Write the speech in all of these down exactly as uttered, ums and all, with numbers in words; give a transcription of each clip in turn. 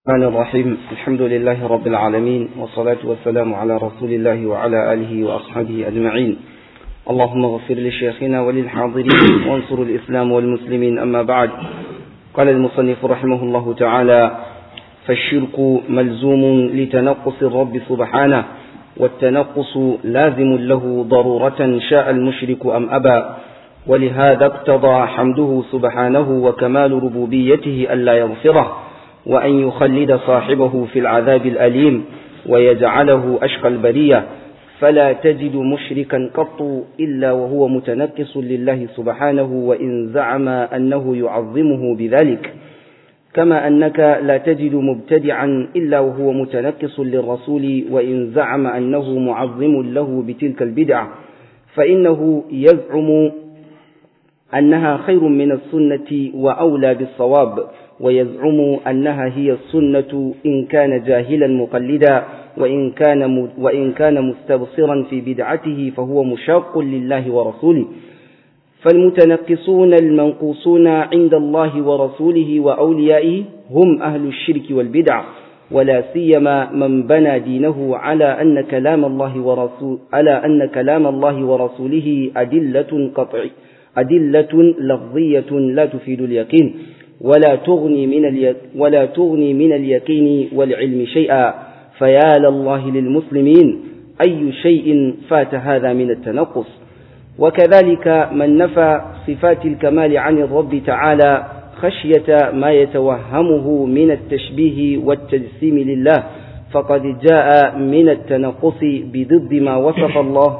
الرحمن الرحيم. الحمد لله رب العالمين، والصلاة والسلام على رسول الله وعلى آله وأصحابه أجمعين. اللهم اغفر لشيخنا وللحاضرين وانصر الإسلام والمسلمين. أما بعد، قال المصنف رحمه الله تعالى: فالشرك ملزوم لتنقص الرب سبحانه، والتنقص لازم له ضرورة شاء المشرك أم أبى، ولهذا اقتضى حمده سبحانه وكمال ربوبيته ألا يغفره، وأن يخلد صاحبه في العذاب الأليم ويجعله أشقى البرية. فلا تجد مشركا قط إلا وهو متنكس لله سبحانه، وإن زعم أنه يعظمه بذلك، كما أنك لا تجد مبتدعا إلا وهو متنكس للرسول، وإن زعم أنه معظم له بتلك البدع، فإنه يزعم أنها خير من السنة وأولى بالصواب، ويزعم أنها هي السنة إن كان جاهلا مقلدا، وإن كان وإن كان مستبصرا في بدعته فهو مشاق لله ورسوله. فالمتنقصون المنقوصون عند الله ورسوله وأوليائه هم أهل الشرك والبدع، ولا سيما من بنى دينه على أن كلام الله ورسول على أن كلام الله ورسوله أدلة قطعية أدلة لفظية لا تفيد اليقين، ولا تغني من اليق... ولا تغني من اليقين والعلم شيئا. فيا لله للمسلمين، أي شيء فات هذا من التنقص. وكذلك من نفى صفات الكمال عن الرب تعالى خشية ما يتوهمه من التشبيه والتجسيم لله، فقد جاء من التنقص بضد ما وصف الله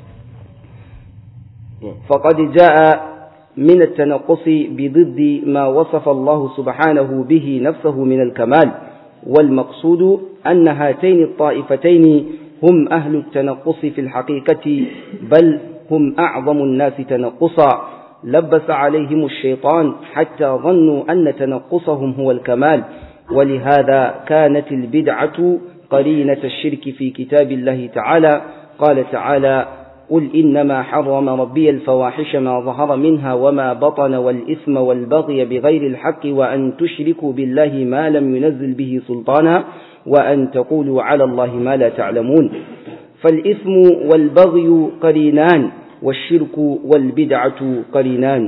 فقد جاء من التنقص بضد ما وصف الله سبحانه به نفسه من الكمال. والمقصود أن هاتين الطائفتين هم أهل التنقص في الحقيقة، بل هم أعظم الناس تنقصا. لبس عليهم الشيطان حتى ظنوا أن تنقصهم هو الكمال، ولهذا كانت البدعة قرينة الشرك في كتاب الله تعالى. قال تعالى: قل إنما حرم ربي الفواحش ما ظهر منها وما بطن والإثم والبغي بغير الحق وأن تشركوا بالله ما لم ينزل به سلطانا وأن تقولوا على الله ما لا تعلمون. فالإثم والبغي قرينان، والشرك والبدعة قرينان.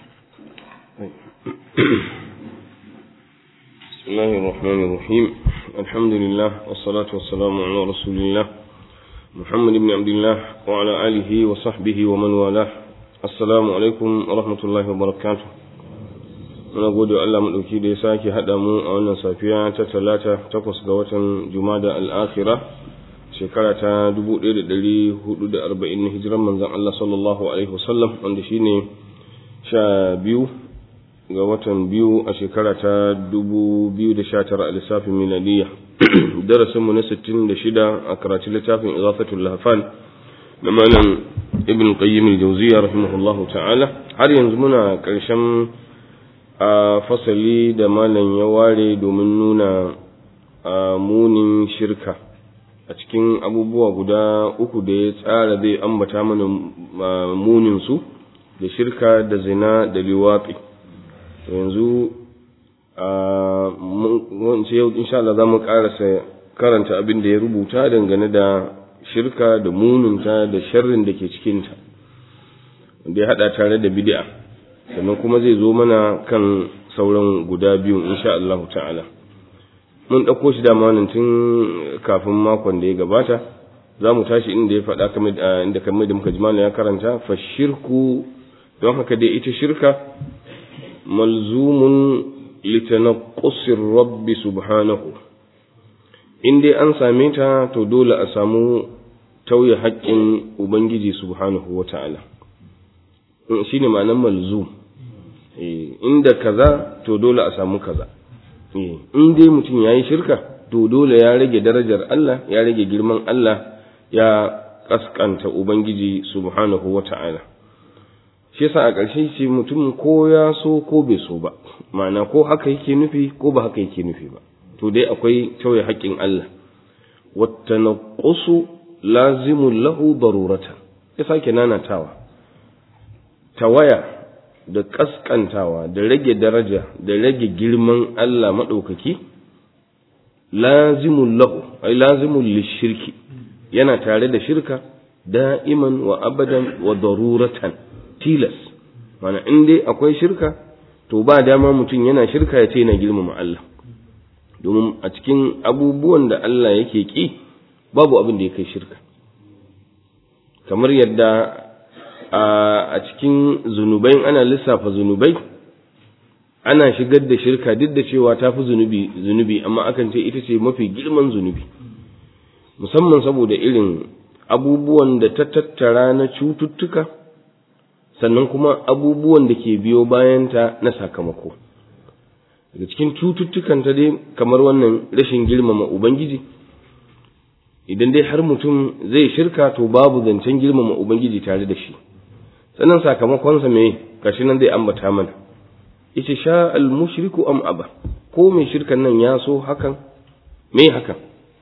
بسم الله الرحمن الرحيم. الحمد لله والصلاة والسلام على رسول الله محمد بن عبد الله وعلى آله وصحبه ومن والاه. Assalamu alaikum wa rahmatullahi wa barakatuh. Muna gode Allah madauki da ya sake hada mu a wannan safiya ta talata takwas ga watan Jumada al-Akhirah, shekara ta dubu ɗaya da ɗari hudu da arba'in na hijiran manzon Allah sallallahu alaihi wasallam, wanda shine sha biyu ga watan biyu a shekara ta dubu biyu da sha tara a lissafin miladiyya. Darasinmu na sittin da shida a karatun littafin Ighathatul Lahfan na Malam Ibn Qayyim al-Jawziyya rahimahullahu ta'ala. Har yanzu muna ƙarshen a fasali da malam ya ware domin nuna munin shirka a cikin abubuwa guda uku da ya tsara zai ambata mana munin su, da shirka da zina da liwatsi. Yanzu mun ce yau insha Allah za mu karasa karanta abin da ya rubuta dangane da shirka da muninta da sharrin da ke cikinta, da ya hada tare da bid'a, sannan kuma zai zo mana kan sauran guda biyu insha Allah ta'ala. Mun ɗauko shi da manin tun kafin makon da ya gabata, za mu tashi inda ya faɗa inda kamar da muka ji malam ya karanta fa shirku. Don haka dai ita shirka malzumun litanaqqusir rabbi subhanahu, in dai an same ta to dole a samu tauye haƙƙin ubangiji subhanahu wata'ala. Shine ma'anar malzum. Inda kaza to dole a samu kaza. In dai mutum yayi shirka to dole ya rage darajar Allah, ya rage girman Allah, ya kaskanta ubangiji subhanahu wata'ala. Shi yasa a ƙarshe ce mutum ko ya so ko bai so ba, ma'ana ko haka yake nufi ko ba haka yake nufi ba, to dai akwai tauye haƙƙin Allah. Wattanaqqusu lazimun lahu daruratan. Ya sake nanatawa, tawaya da kaskantawa da rage daraja da rage girman Allah maɗaukaki lazimul lahu ay lazimul lishirki, yana tare da shirka da'iman wa abadan wa daruratan, tilas. Mana in dai akwai shirka to ba dama mutum yana shirka ya ce yana girmama Allah, domin a cikin abubuwan da Allah yake ki babu abin da ya kai shirka. Kamar yadda a cikin zunubai ana lissafa zunubai, ana shigar da shirka duk da cewa ta fi zunubi zunubi amma akan ce ita ce mafi girman zunubi, musamman saboda irin abubuwan da ta tattara na cututtuka, sannan kuma abubuwan da ke biyo bayanta na sakamako. Daga cikin cututtukan ta dai kamar wannan rashin girmama Ubangiji, idan dai har mutum zai shirka to babu zancen girmama Ubangiji tare da shi. Sannan sakamakonsa me kashi nan zai ambata mana, yace sha al-mushriku am aba, ko mai shirkan nan ya so hakan, me hakan?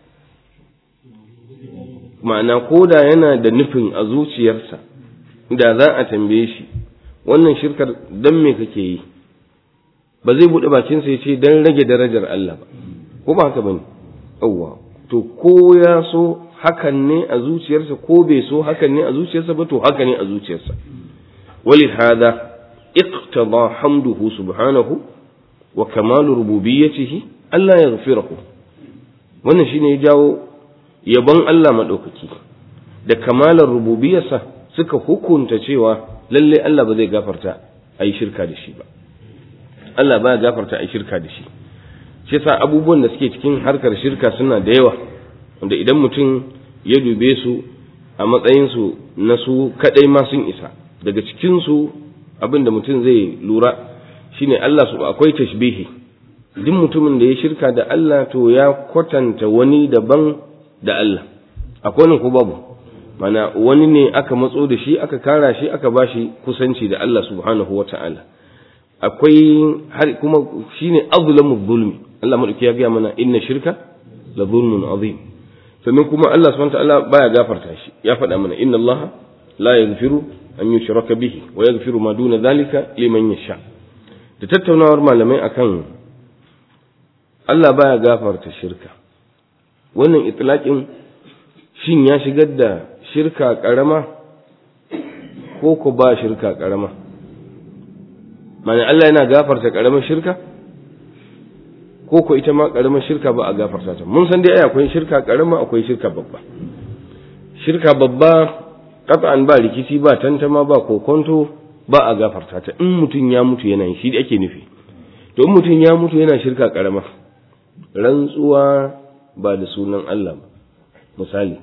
Ma'ana ko da yana da nufin a zuciyarsa, da za a tambaye shi wannan shirkar dan me kake yi, ba zai buɗe bakinsa ya ce dan rage darajar Allah ba, ko ba haka bane? Yawwa, to ko ya so hakan ne a zuciyarsa ko bai so hakan ne a zuciyarsa ba, to haka ne a zuciyarsa. ولهذا اقتضى حمده سبحانه وكمال ربوبيته ألا يغفره. wannan shine ya jawo yabon Allah madaukaki da kamalar rububiyarsa suka hukunta cewa lalle Allah ba zai gafarta ayi shirka da shi ba. Allah ba ya gafarta ayi shirka da shi. Shi yasa abubuwan da suke cikin harkar shirka suna da yawa, wanda idan mutum ya dube su a matsayin su na su kadai ma sun isa. Daga cikin su abin da mutum zai lura shine Allah su akwai tashbihi. Duk mutumin da ya shirka da Allah to ya kwatanta wani daban da Allah. Akwai nan ko babu? Mana wani ne aka matso da shi, aka kara shi, aka bashi kusanci da Allah subhanahu wata'ala. Akwai har kuma shine azlamu zulmi. Allah madauki ya ga mana inna shirka la zulmun azim. Sannan kuma Allah subhanahu wata'ala baya gafarta shi. Ya faɗa mana inna Allah la yaghfiru an yushraka bihi wa yaghfiru ma duna dhalika liman yasha. Da tattaunawar malamai akan Allah baya gafarta shirka, wannan itlaqin shin ya shigar da shirka karama ko ko ba shirka karama? Mana Allah yana gafarta karamar shirka ko ko ita ma karamar shirka ba a gafarta ta? Mun san dai akwai shirka karama akwai shirka babba. Shirka babba qat'an ba rikici ba tantama ba kokonto ba a gafarta ta in mutun ya mutu yana shi da ake nufi. To in mutun ya mutu yana shirka karama, rantsuwa ba da sunan Allah ba, misali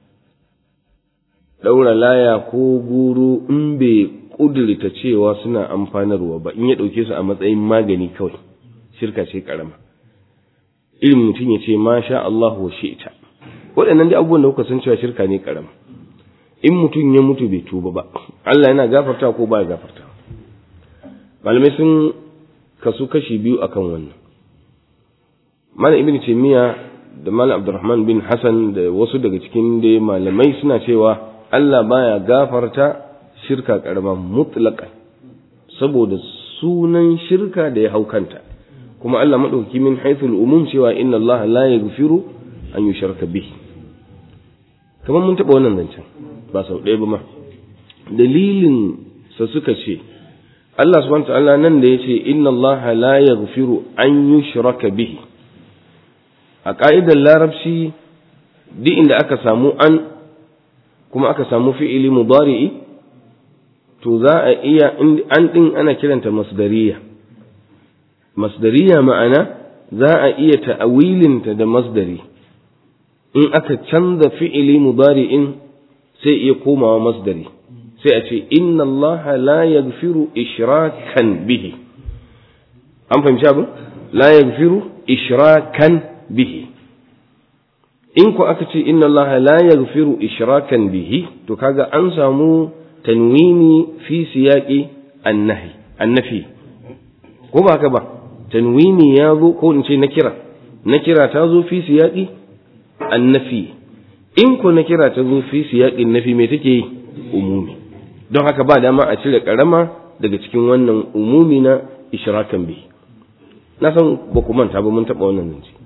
daura laya ko guru in bai kudurta cewa suna amfanarwa ba, in ya dauke su a matsayin magani kawai, shirka ce karama. Irin mutum ya ce masha Allah wa shi'ta, waɗannan dai abubuwan da kuka san cewa shirka ne karama. In mutum ya mutu bai tuba ba, Allah yana gafarta ko ba ya gafarta? Malamai sun kasu kashi biyu akan wannan. Malam Ibn Taymiyyah da Malam Abdurrahman bin Hassan da wasu daga cikin da malamai suna cewa Allah baya gafarta shirka karama mutlaqan, saboda sunan shirka da ya haukanta. Kuma Allah madauki min haythul umum cewa inna Allah la yaghfiru an yushraka bihi. Kamar mun taba wannan zancen ba sau ɗaya ba ma. Dalilin sa suka ce Allah subhanahu wa ta'ala nan da yace inna Allah la yaghfiru an yushraka bihi, a ƙa'idar larabci duk inda aka samu an kuma aka samu fi'ili mudari'i to za a iya an ɗin ana kiranta masdariya. Masdariya ma'ana za a iya ta'awilinta da masdari. In aka canza fi'ili mudari'in sai iya komawa masdari, sai a ce inna Allah la yaghfiru ishrakan bihi. An fahimci abin? La yaghfiru ishrakan bihi. In ku aka ce inna Allah la yaghfiru ishrakan bihi, to kaga an samu tanwini fi siyaqi annahi annafi, ko ba haka ba? Tanwini ya zo, ko in ce nakira nakira ta zo fi siyaqi annafi. In ku nakira ta zo fi siyaqin nafi me take yi? Umumi. Don haka ba dama a cire karama daga cikin wannan umumi na ishrakan bihi. Na san ba ku manta ba mun taba wannan zance.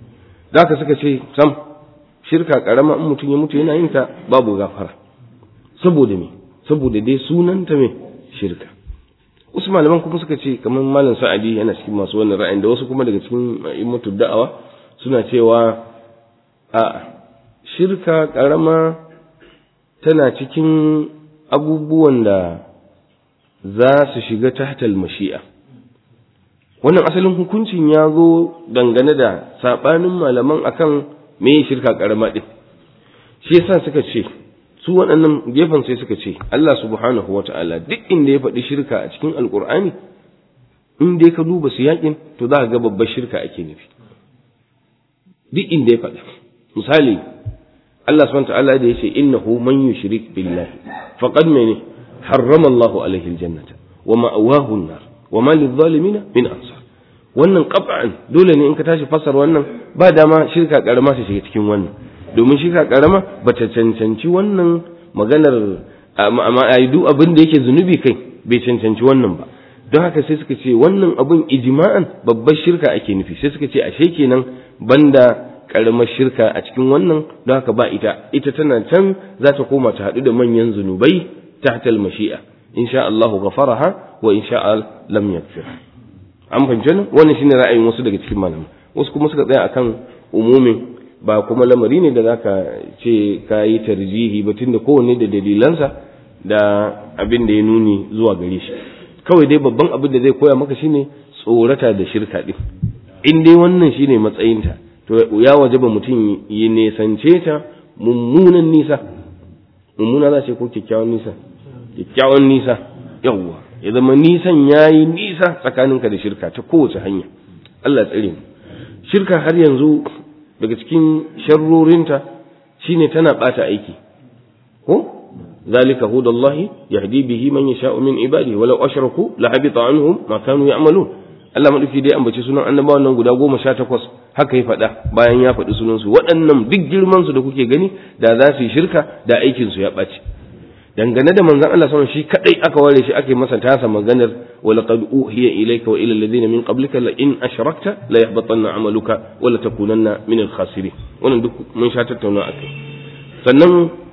da haka suka ce sam shirka karama in mutum ya mutu yana yin ta babu gafara saboda me saboda dai sunanta me shirka. Wasu malaman kuma suka ce kamar malam Sa'adi yana cikin masu wannan ra'ayin da wasu kuma daga cikin immatu da'awa suna cewa a shirka karama tana cikin abubuwan da za su shiga tahtal mashi'a. Wannan asalin hukuncin ya zo dangane da sabanin malaman akan me shirka karama din. Shi yasa suka ce su waɗannan gefen sai suka ce Allah subhanahu wata'ala duk inda ya faɗi shirka a cikin alkur'ani in dai ka duba su yakin to za ka ga babbar shirka ake nufi duk inda ya faɗi. Misali Allah subhanahu wata'ala da ya ce innahu man yushrik billahi faqad mene harrama Allahu alaihi aljannata wa ma'awahu an-nar wa ma lidh-dhalimin min ansar. Wannan qat'an dole ne in ka tashi fasar wannan ba dama shirka karama ta shiga cikin wannan, domin shirka karama bata cancanci wannan maganar amma ai duk abin da yake zunubi kai bai cancanci wannan ba. Don haka sai suka ce wannan abun ijma'an babbar shirka ake nufi, sai suka ce ashe kenan banda karamar shirka a cikin wannan, don haka ba ita ita tana can za ta koma ta haɗu da manyan zunubai tahtal mashi'a insha Allah ghafaraha wa insha Allah lam yaghfir. An fahimci nan wannan shine ra'ayin wasu daga cikin malamai. Wasu kuma suka tsaya akan umumin, ba kuma lamari ne da zaka ce kayi tarjihi ba tunda kowanne da dalilansa da abin da ya nuni zuwa gare shi. Kawai dai babban abin da zai koya maka shine tsorata da shirka din. In dai wannan shine matsayinta to ya wajaba mutum ya nesance ta mummunan nisa. Mummuna za ce ko kyakkyawan nisa? Kyakkyawan nisa. Yawwa. Ya zama nisan yayi nisa tsakaninka da shirka ta kowace hanya. Allah tsare mu. Shirka har yanzu daga cikin sharrorinta shine tana bata aiki. Ko zalika hudallahi yahdi bihi man yasha'u min ibadihi walau ashraku la habita anhum ma kanu ya'malun. Allah madauki dai ambace sunan annabawan nan guda goma sha takwas haka ya faɗa bayan ya faɗi sunan su. Waɗannan duk girman su da kuke gani da za su yi shirka da aikin su ya ɓaci. Dangane da manzon Allah sallallahu alaihi wasallam shi kadai aka ware shi aka yi masa tasa maganar wa laqad uhiya ilayka wa ila alladhina min qablika la in ashrakta la yahbatanna amaluka wa la takunanna min al-khasirin. Wannan duk mun sha tattauna akai. Sannan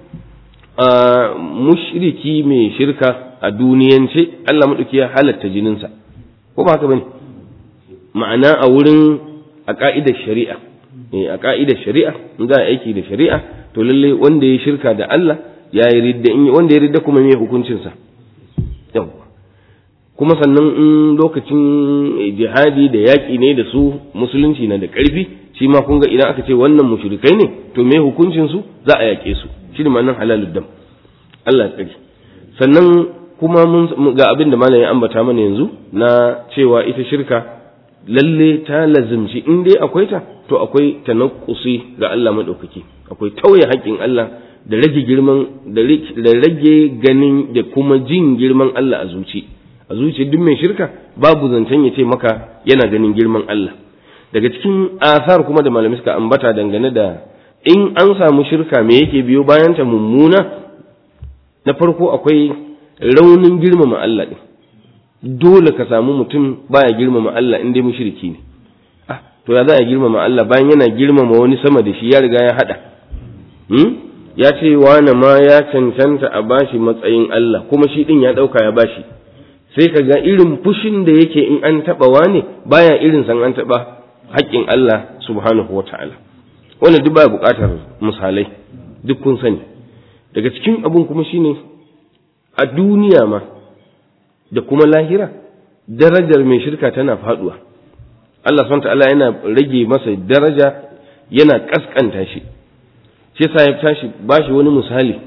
mushriki mai shirka a duniyance Allah madauki ya halatta jininsa, ko ba haka bane? Ma'ana a wurin a ka'idar shari'a, eh a ka'idar shari'a in za a aiki da shari'a to lalle wanda ya shirka da Allah ya yi ridda, in wanda ya ridda kuma me hukuncin sa? Yau kuma sannan in lokacin jihadi da yaƙi ne da su musulunci na da ƙarfi, shi ma kun ga idan aka ce wannan mushrikai ne to me hukuncin su? Za a yaƙe su. Shi ne ma'anar halalud dam. Allah tsari. Sannan kuma mun ga abin da malam ya ambata mana yanzu na cewa ita shirka lalle ta lazimci in dai akwai ta to akwai tanakkusi ga Allah madaukaki, akwai tauye haƙƙin Allah da rage girman da rage ganin da kuma jin girman Allah a zuci. A zuci duk mai shirka babu zancen ya ce maka yana ganin girman Allah. Daga cikin asar kuma da malamai suka ambata dangane da in an samu shirka me yake biyo bayan ta mummuna, na farko akwai raunin girmama Allah din. Dole ka samu mutum baya girmama Allah in dai mushriki ne. Ah, to ya za a girmama Allah bayan yana girmama wani sama da shi ya riga ya hada. Hmm? Ya ce wani ma ya cancanta a bashi matsayin Allah kuma shi din ya dauka ya bashi. Sai ka ga irin fushin da yake in an taba wani baya irin san an taba haƙƙin Allah subhanahu wataala. Wannan duk baya buƙatar misalai, duk kun sani. Daga cikin abun kuma shine a duniya ma da kuma lahira darajar mai shirka tana faduwa. Allah subhanahu wataala yana rage masa daraja, yana kaskanta shi. Shi yasa ya tashi bashi wani misali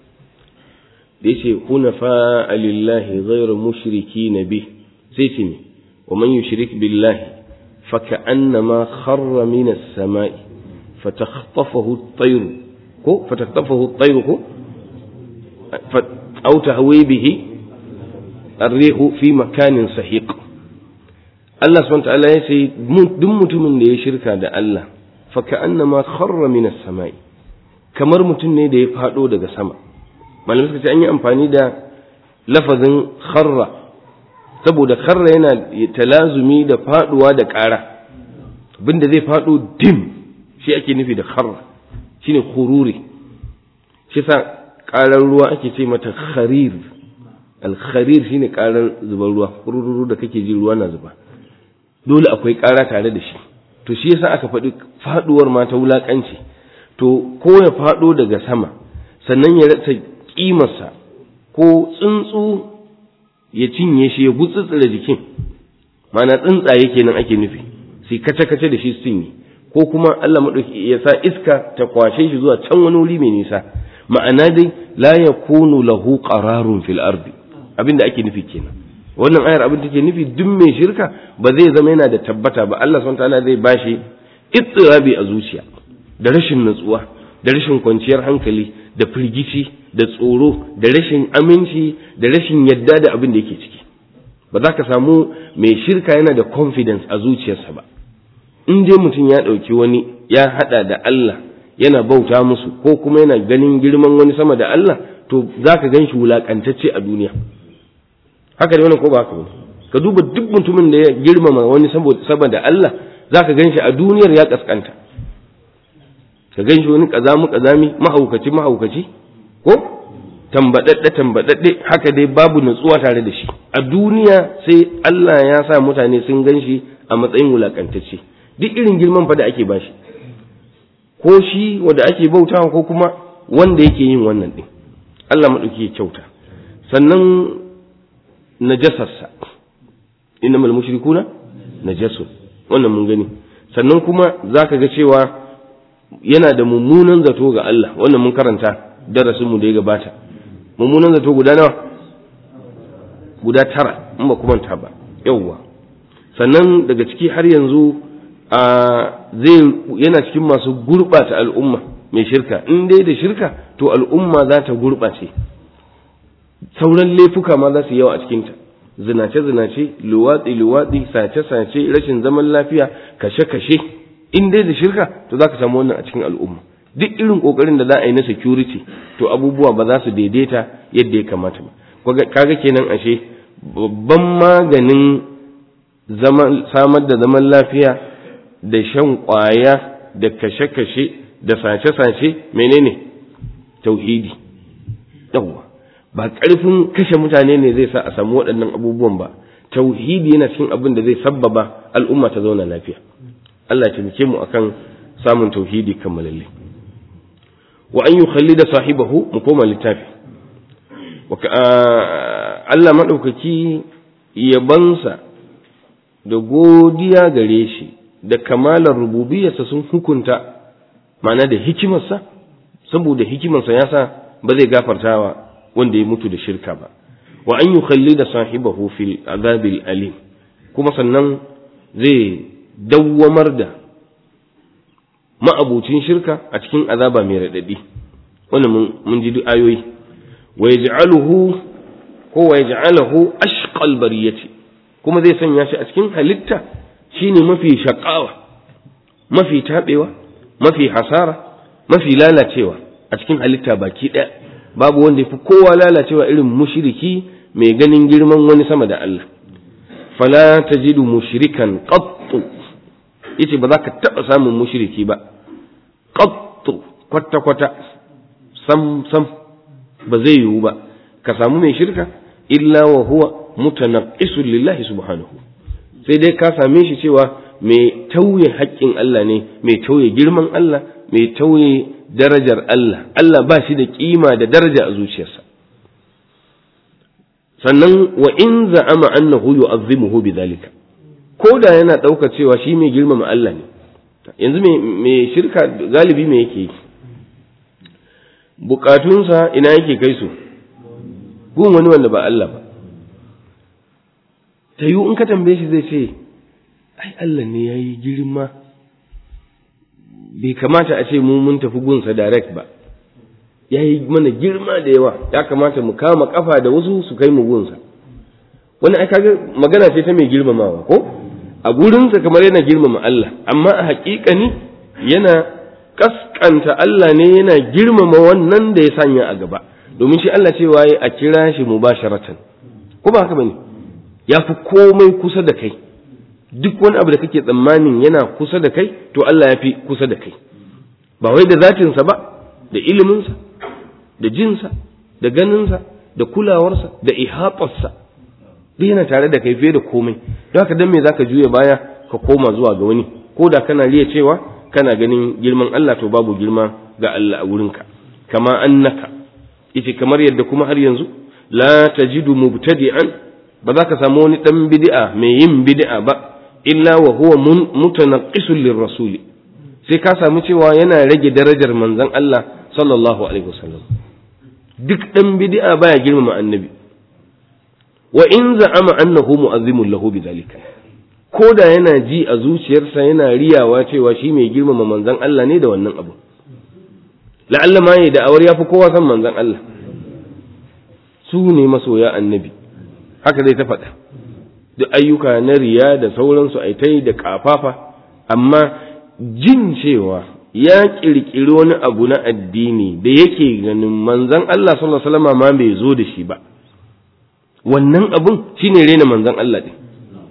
da yace hunafa lillahi ghayra mushrikin bi, sai ce ne wa man yushrik billahi fa ka'annama kharra min as-sama'i fatakhtafahu at-tayr ko fatakhtafahu at-tayr ko aw tahwi bihi ar-rihu fi makanin sahiq. Allah subhanahu wa ta'ala yace duk mutumin da ya shirka da Allah fa ka'annama kharra min as-sama'i, kamar mutum ne da ya fado daga sama. Malamai suka ce an yi amfani da lafazin kharra saboda kharra yana talazumi da faduwa da ƙara, abinda zai fado dim shi ake nufi da kharra shine khururi shi sa karar ruwa ake ce mata kharir al-kharir shine karar zubar ruwa kururu da kake ji ruwa na zuba dole akwai kara tare da shi to shi yasa aka faɗi faduwar ma ta wulakanci to ko ya fado daga sama sannan ya rasa kimarsa ko tsuntsu ya cinye shi ya gutsutsura jikin mana tsuntsaye kenan ake nufi sai kace-kace da shi su cinye ko kuma Allah madauki ya sa iska ta kwashe shi zuwa can wani wuri mai nisa ma'ana dai la yakunu lahu qararun fil ardi abinda ake nufi kenan wannan ayar abin take nufi duk mai shirka ba zai zama yana da tabbata ba Allah subhanahu wataala zai bashi ittirabi a zuciya da rashin nutsuwa da rashin kwanciyar hankali da firgici da tsoro da rashin aminci da rashin yadda da abin da yake ciki ba za ka samu mai shirka yana da confidence a zuciyarsa ba in dai mutum ya ɗauki wani ya haɗa da Allah yana bauta musu ko kuma yana ganin girman wani sama da Allah to za ka gan shi wulaƙantacce a duniya haka da wannan ko ba haka ba ka duba duk mutumin da ya girmama wani saboda Allah za ka gan shi a duniyar ya ƙasƙanta ka gan shi wani ƙazamu ƙazami mahaukaci mahaukaci ko tambaɗaɗɗe tambaɗaɗɗe haka dai babu natsuwa tare da shi a duniya sai Allah ya sa mutane sun gan shi a matsayin wulaƙantacce duk irin girman fa da ake bashi ko shi wanda ake bautawa ko kuma wanda yake yin wannan din Allah madauki ya kyauta sannan najasarsa innamal mushrikuna najasun wannan mun gani sannan kuma zaka ga cewa yana da mummunan zato ga Allah wannan mun karanta darasin mu da ya gabata mummunan zato guda nawa guda tara in ba kuma ta ba yawwa sannan daga ciki har yanzu a zai yana cikin masu gurbata al'umma mai shirka in dai da shirka to al'umma za ta gurbace sauran laifuka ma za su yawa a cikinta zinace zinace luwatsi luwatsi sace sace rashin zaman lafiya kashe kashe in dai da shirka to za ka samu wannan a cikin al'umma duk irin kokarin da za a yi na security to abubuwa ba za su daidaita yadda ya kamata ba kaga kenan ashe babban maganin zaman samar da zaman lafiya da shan kwaya da kashe kashe da sace sace menene tauhidi yawa ba ƙarfin kashe mutane ne zai sa a samu waɗannan abubuwan ba tauhidi yana cikin abin da zai sabbaba al'umma ta zauna lafiya Allah ya taimake mu akan samun tauhidi kammalalle wa an yukhallida sahibahu mu koma littafi Allah madaukaki yabansa da godiya gare shi da kamalar rububiyarsa sun hukunta ma'ana da hikimarsa saboda hikimarsa ya sa ba zai gafartawa wanda ya mutu da shirka ba wa an yukhallida sahibahu fil azabil alim kuma sannan zai dawwamar da ma'abucin shirka a cikin azaba mai radadi wannan mun ji duk ayoyi wa yaj'aluhu ko wa yaj'aluhu ashqal bariyati kuma zai sanya shi a cikin halitta shine mafi shaqawa mafi tabewa mafi hasara mafi lalacewa a cikin halitta baki daya babu wanda yafi kowa lalacewa irin mushriki mai ganin girman wani sama da Allah fala tajidu mushrikan qattu yace ba za ka taba samun mushriki ba qattu kwata kwata sam sam ba zai yiwu ba ka samu mai shirka illa wa huwa mutanaqqisun lillahi subhanahu sai dai ka same shi cewa mai tauye haƙƙin Allah ne mai tauye girman Allah mai tauye darajar Allah Allah ba shi da kima da daraja a zuciyarsa sannan wa in za'ama annahu yu'azzimuhu bidhalika ko da yana ɗauka cewa shi mai girmama Allah ne yanzu mai shirka galibi me yake yi bukatunsa ina yake kai su gun wani wanda ba Allah ba ta yi in ka tambaye shi zai ce ai Allah ne ya yi girma bai kamata a ce mu mun tafi gunsa direct ba ya yi mana girma da yawa ya kamata mu kama kafa da wasu su kai mu gunsa wani ai kaga magana ce ta mai girmamawa ko a gurinsa kamar yana girmama Allah amma a haƙiƙani yana kaskanta Allah ne yana girmama wannan da ya sanya a gaba domin shi Allah cewa ya a kira shi mubasharatan ko ba haka bane ya fi komai kusa da kai duk wani abu da kake tsammanin yana kusa da kai to Allah ya fi kusa da kai ba wai da zatinsa ba, da iliminsa da jinsa da ganinsa da kulawarsa da ihatarsa duk yana tare da kai fiye da komai. Don haka dan me zaka juya baya ka koma zuwa ga wani, ko da kana riya cewa kana ganin girman Allah, to babu girma ga Allah a wurinka. Kama annaka, ita kamar yadda kuma har yanzu la tajidu mubtadi'an, ba za ka samu wani dan bid'a mai yin bid'a ba illa wa huwa mutanaqqisul lirrasuli, sai ka samu cewa yana rage darajar manzon Allah sallallahu alaihi wasallam. Duk dan bid'a baya girmama annabi, wa in za'ama annahu mu'azzimun lahu bidhalika, ko da yana ji a zuciyarsa yana riyawa cewa shi mai girmama manzon Allah ne da wannan abu. La'alla ma yayi da'awar yafi kowa san manzon Allah, su ne masoya annabi, haka zai ta faɗa. Duk ayyuka na riya da sauransu ai tai da kafafa, amma jin cewa ya kirkiri wani abu na addini da yake ganin manzon Allah sallallahu alaihi wasallam ma bai zo da shi ba, wannan abun shine rena manzon Allah din.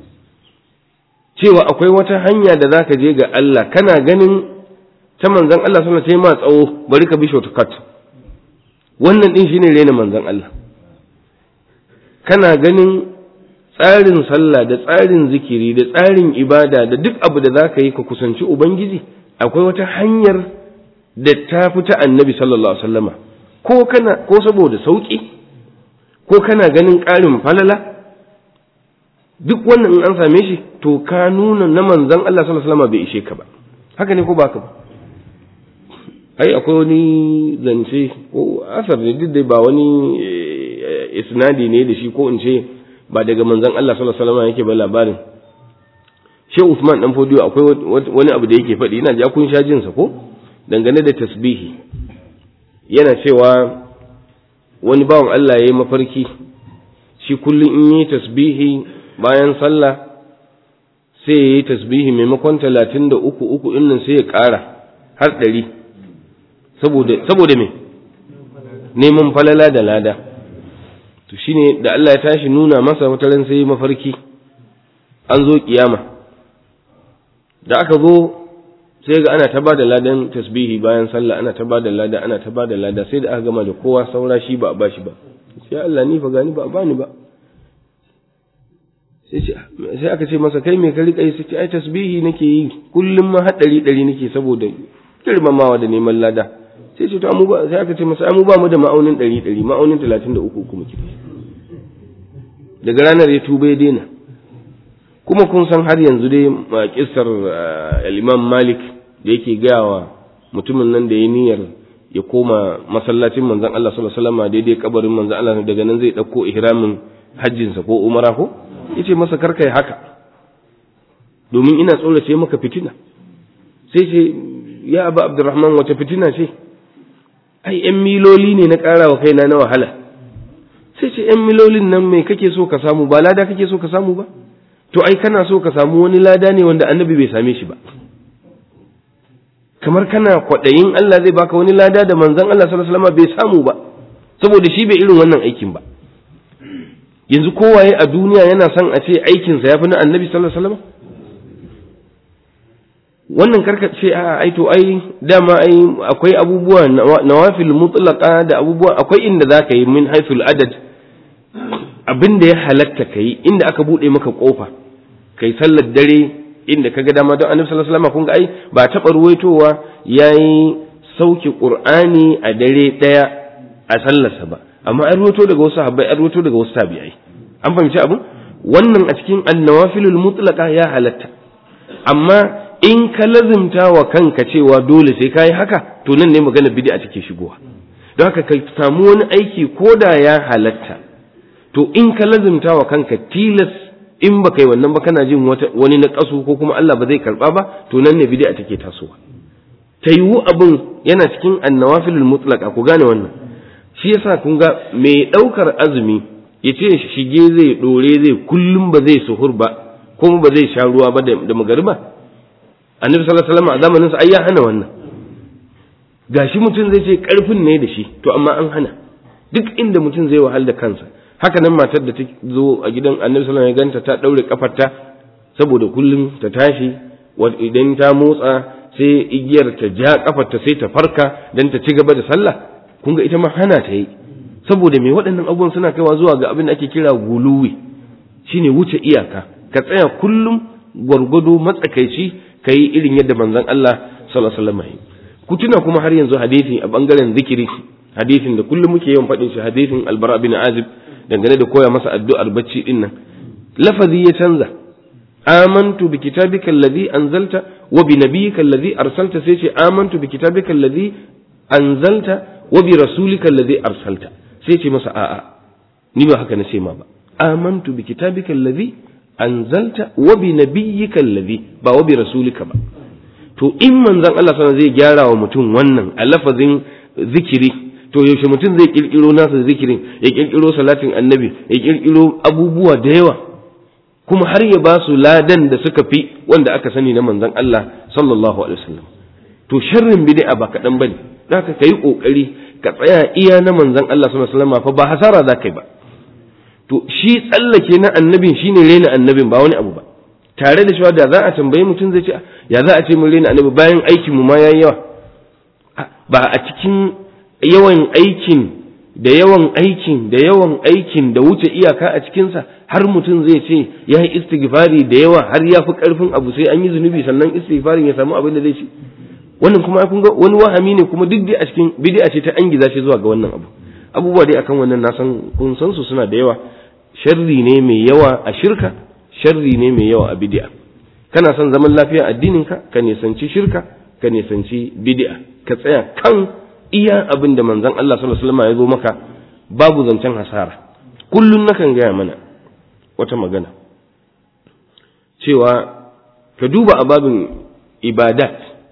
Cewa akwai wata hanya da zaka je ga Allah, kana ganin ta manzon Allah sallallahu alaihi wasallam ma tsawo, bari ka bi shortcut, wannan din shine rena manzon Allah. Kana ganin tsarin sallah da tsarin zikiri da tsarin ibada da duk abu da zaka yi ka kusanci ubangiji, akwai wata hanyar da ta fi ta annabi sallallahu alaihi wasallama, ko kana ko saboda sauki, ko kana ganin ƙarin falala, duk wannan in an same shi to ka nuna na manzon Allah sallallahu alaihi wasallama bai ishe ka ba. Haka ne ko ba ka ba? Ai akwai wani zance ko asar ne, duk dai ba wani isnadi ne da shi, ko in ce ba daga manzon Allah sallallahu alaihi wasallama yake ba labarin. Sheikh Usman dan Fodiyo akwai wani abu da yake faɗi, ina ja kun sha jinsa ko, dangane da tasbihi. Yana cewa wani bawan Allah yayi mafarki, shi kullun in yi tasbihi bayan sallah sai yayi tasbihi maimakon talatin da uku uku din nan sai ya ƙara har ɗari, saboda saboda me neman falala da lada. To shine da Allah ya tashi nuna masa wata ran sai mafarki an zo kiyama, da aka zo sai ga ana ta bada ladan tasbihi bayan sallah, ana ta bada lada ana ta bada lada, sai da aka gama da kowa, saura shi ba a bashi ba. Sai Allah ni fa gani ba a bani ba. Sai sai aka ce masa kai me ka rika yi? Sai ai tasbihi nake yi kullum ma hadari dari nake saboda girmamawa da neman lada. Sai ce to mu ba, sai aka ce masa mu ba mu da ma'aunin dari dari, ma'aunin talatin da uku kuma kike. Daga ranar ya tuba ya daina. Kuma kun san har yanzu dai a kissar al-Imam Malik da yake gayawa mutumin nan da ya niyyar ya koma masallacin manzon Allah sallallahu alaihi wasallam daidai kabarin manzon Allah, daga nan zai dauko ihramin hajjin sa ko umara ko, yace masa karkai haka domin ina tsorace maka fitina. Sai ce ya Abu Abdurrahman, wata fitina ce? Ai yan miloli ne na karawa kaina na wahala. Sai ce yan milolin nan me kake so ka samu? Ba lada kake so ka samu ba? To ai kana so ka samu wani lada ne wanda annabi bai same shi ba. Kamar kana kwaɗayin Allah zai baka wani lada da manzon Allah sallallahu alaihi wasallam bai samu ba, saboda shi bai irin wannan aikin ba. Yanzu kowaye a duniya yana son a ce aikinsa ya fi na annabi sallallahu alaihi wasallam? Wannan karka ce a ai to ai dama ai akwai abubuwa nawafil mutlaqa da abubuwa, akwai inda zaka yi min haifil adad, abin da ya halatta kai, inda aka bude maka kofa kai sallar dare inda kaga dama. Don annabi sallallahu alaihi wasallam kun ga ai ba taɓa ruwaitowa yayi sauki qur'ani a dare daya a sallarsa ba, amma an ruwaito daga wasu sahabbai, an ruwaito daga wasu tabi'ai. An fahimci abin? Wannan a cikin annawafilul mutlaqa ya halatta, amma in ka lazimta wa kanka cewa dole sai kai haka, to nan ne magana bid'a take shigowa. Don haka ka samu wani aiki ko da ya halatta, to in ka lazimta wa kanka tilas, in ba kai wannan ba kana jin wani na kasu ko kuma Allah ba zai karba ba, to nan ne bid'a take tasowa. Ta yiwu abin yana cikin annawafilul mutlaqa, ku gane wannan. Shi yasa kun ga mai daukar azumi yace shige zai dore zai kullum ba zai suhur ba, kuma ba zai sha ruwa ba da magariba. Annabi sallallahu alaihi wasallam a zamanin sa ai ya hana wannan. Gashi mutum zai ce karfin ne da shi, to amma an hana. Duk inda mutum zai wahal da kansa. Haka nan matar da ta zo a gidan Annabi sallallahu alaihi wasallam ya ganta ta daure kafarta saboda kullum ta tashi, idan ta motsa sai igiyar ta ja kafarta sai ta farka dan ta ci gaba da sallah, kun ga ita ma hana ta yi, saboda me waɗannan abubuwan suna kaiwa zuwa ga abin da ake kira guluwi, shine wuce iyaka. Ka tsaya kullum gwargwado matsakaici ka yi irin yadda manzon Allah sallallahu alaihi wasallam yi. Ku tuna kuma har yanzu hadisi a bangaren zikiri, hadisin da kullum muke yawan faɗin shi, hadisin Albara bin Azib dangane da koya masa addu'ar bacci din nan. Lafazi ya canza, amantu bi kitabika alladhi anzalta wa bi nabiyyika alladhi arsalta, sai ce amantu bi kitabika alladhi anzalta wa bi rasulika alladhi arsalta, sai ce masa a'a ni ba haka na ce ma ba, amantu bi kitabika alladhi anzalta wa bi nabiyyika alladhi, ba wa bi rasulika ba. To in manzon Allah sallallahu alaihi wasallam zai gyara wa mutum wannan a lafazin zikiri, to yaushe mutum zai kirkiro nasa zikirin, ya kirkiro salatin annabi, ya kirkiro abubuwa da yawa, kuma har ya ba su ladan da suka fi wanda aka sani na manzon Allah sallallahu alaihi wasallam. To sharrin bid'a ba kaɗan bane, zaka kai kokari ka tsaya iya na manzon Allah sallallahu alaihi wasallam, fa ba hasara za kai ba. To shi tsallake na annabin shine rena annabin, ba wani abu ba, tare da cewa da za a tambaye mutum zai ce ya za a ce mun rena annabi bayan aikin mu ma yayi yawa. Ba a cikin yawan aikin da yawan aikin da yawan aikin da wuce iyaka a cikinsa har mutum zai ce ya yi istighfari da yawa har ya fi ƙarfin abu sai an yi zunubi sannan istighfarin ya samu abin da zai ci. Wannan kuma kun ga wani wahami ne, kuma duk dai a cikin bid'a ce ta angiza shi zuwa ga wannan abu. Abubuwa dai akan wannan na san kun san su suna da yawa. Sharri ne mai yawa a shirka, sharri ne mai yawa a bid'a. Kana son zaman lafiya addininka, ka nisanci shirka, ka nisanci bid'a, ka tsaya kan iya abin da manzon Allah sallallahu alaihi wasallam ya zo maka, babu zancen hasara. Kullun nakan gaya mana wata magana cewa ka duba a babin ibadat,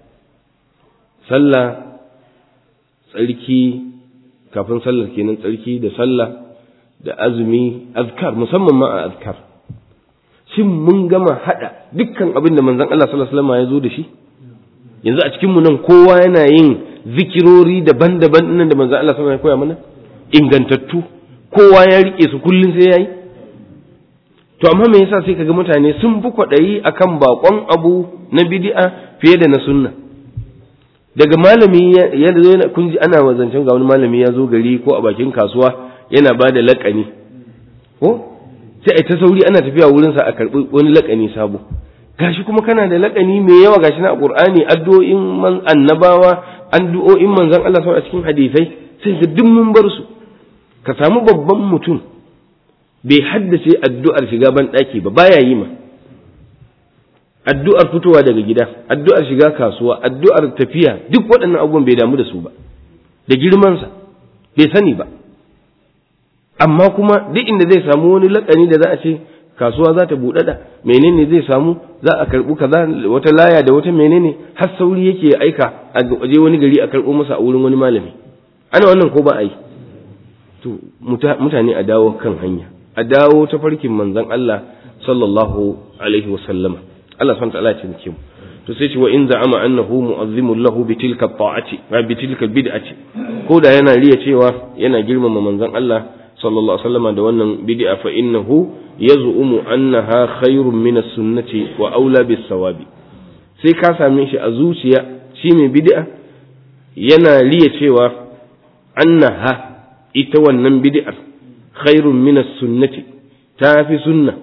sallah, tsarki, kafin sallar kenan tsarki da sallah da azumi, azkar, musamman ma a azkar. Shin mun gama hada dukkan abin da manzon Allah sallallahu alaihi wasallam ya zo da shi? Yanzu a cikin mu nan kowa yana yin zikirori daban-daban nan da manzon Allah sallallahu alaihi wasallam ya koya mana, ingantattu, kowa ya rike su kullun sai yayi. To amma me yasa sai kaga mutane sun fi kwadayi akan bakon abu na bid'a fiye da na sunna? Daga malami ya zo, kun ji ana wazancin ga wani malami ya zo gari ko a bakin kasuwa yana ba da laƙani, ko sai a ta sauri ana tafiya wurinsa a karɓi wani laƙani sabo. Gashi kuma kana da laƙani mai yawa, gashi na Qur'ani, addu'o'in man annabawa, addu'o'in manzon Allah sallallahu alaihi wasallam a cikin hadisai, sai ga duk mun bar su. Ka samu babban mutum bai haddace addu'ar shiga ban daki ba, baya yi ma. Addu'ar fitowa daga gida, addu'ar shiga kasuwa, addu'ar tafiya, duk waɗannan abubuwan bai damu da su ba, da girmansa bai sani ba. Amma kuma duk inda zai samu wani lakani da za a ce kasuwa za ta buɗaɗa, menene zai samu, za a karɓi kaza, wata laya da wata menene, har sauri yake aika a je wani gari a karɓo masa a wurin wani malami. Ana wannan ko ba a yi? To mutane a dawo kan hanya, a dawo ta farkin manzon Allah sallallahu alaihi wa sallama. Allah subhanahu wa ta'ala ya ce mu. To sai ce wa in za'ama annahu mu'azzimun lahu bi tilka ta'ati wa bi tilka bid'ati, ko da yana riya cewa yana girmama manzon Allah sallallahu alaihi wasallam da wannan bid'a, fa innahu yaz'umu annaha khairun min as-sunnati wa aula bis-sawabi. Sai ka same shi a zuciya, shi mai bid'a yana riya cewa annaha, ita wannan bid'ar, khairun min as-sunnati, ta fi sunna.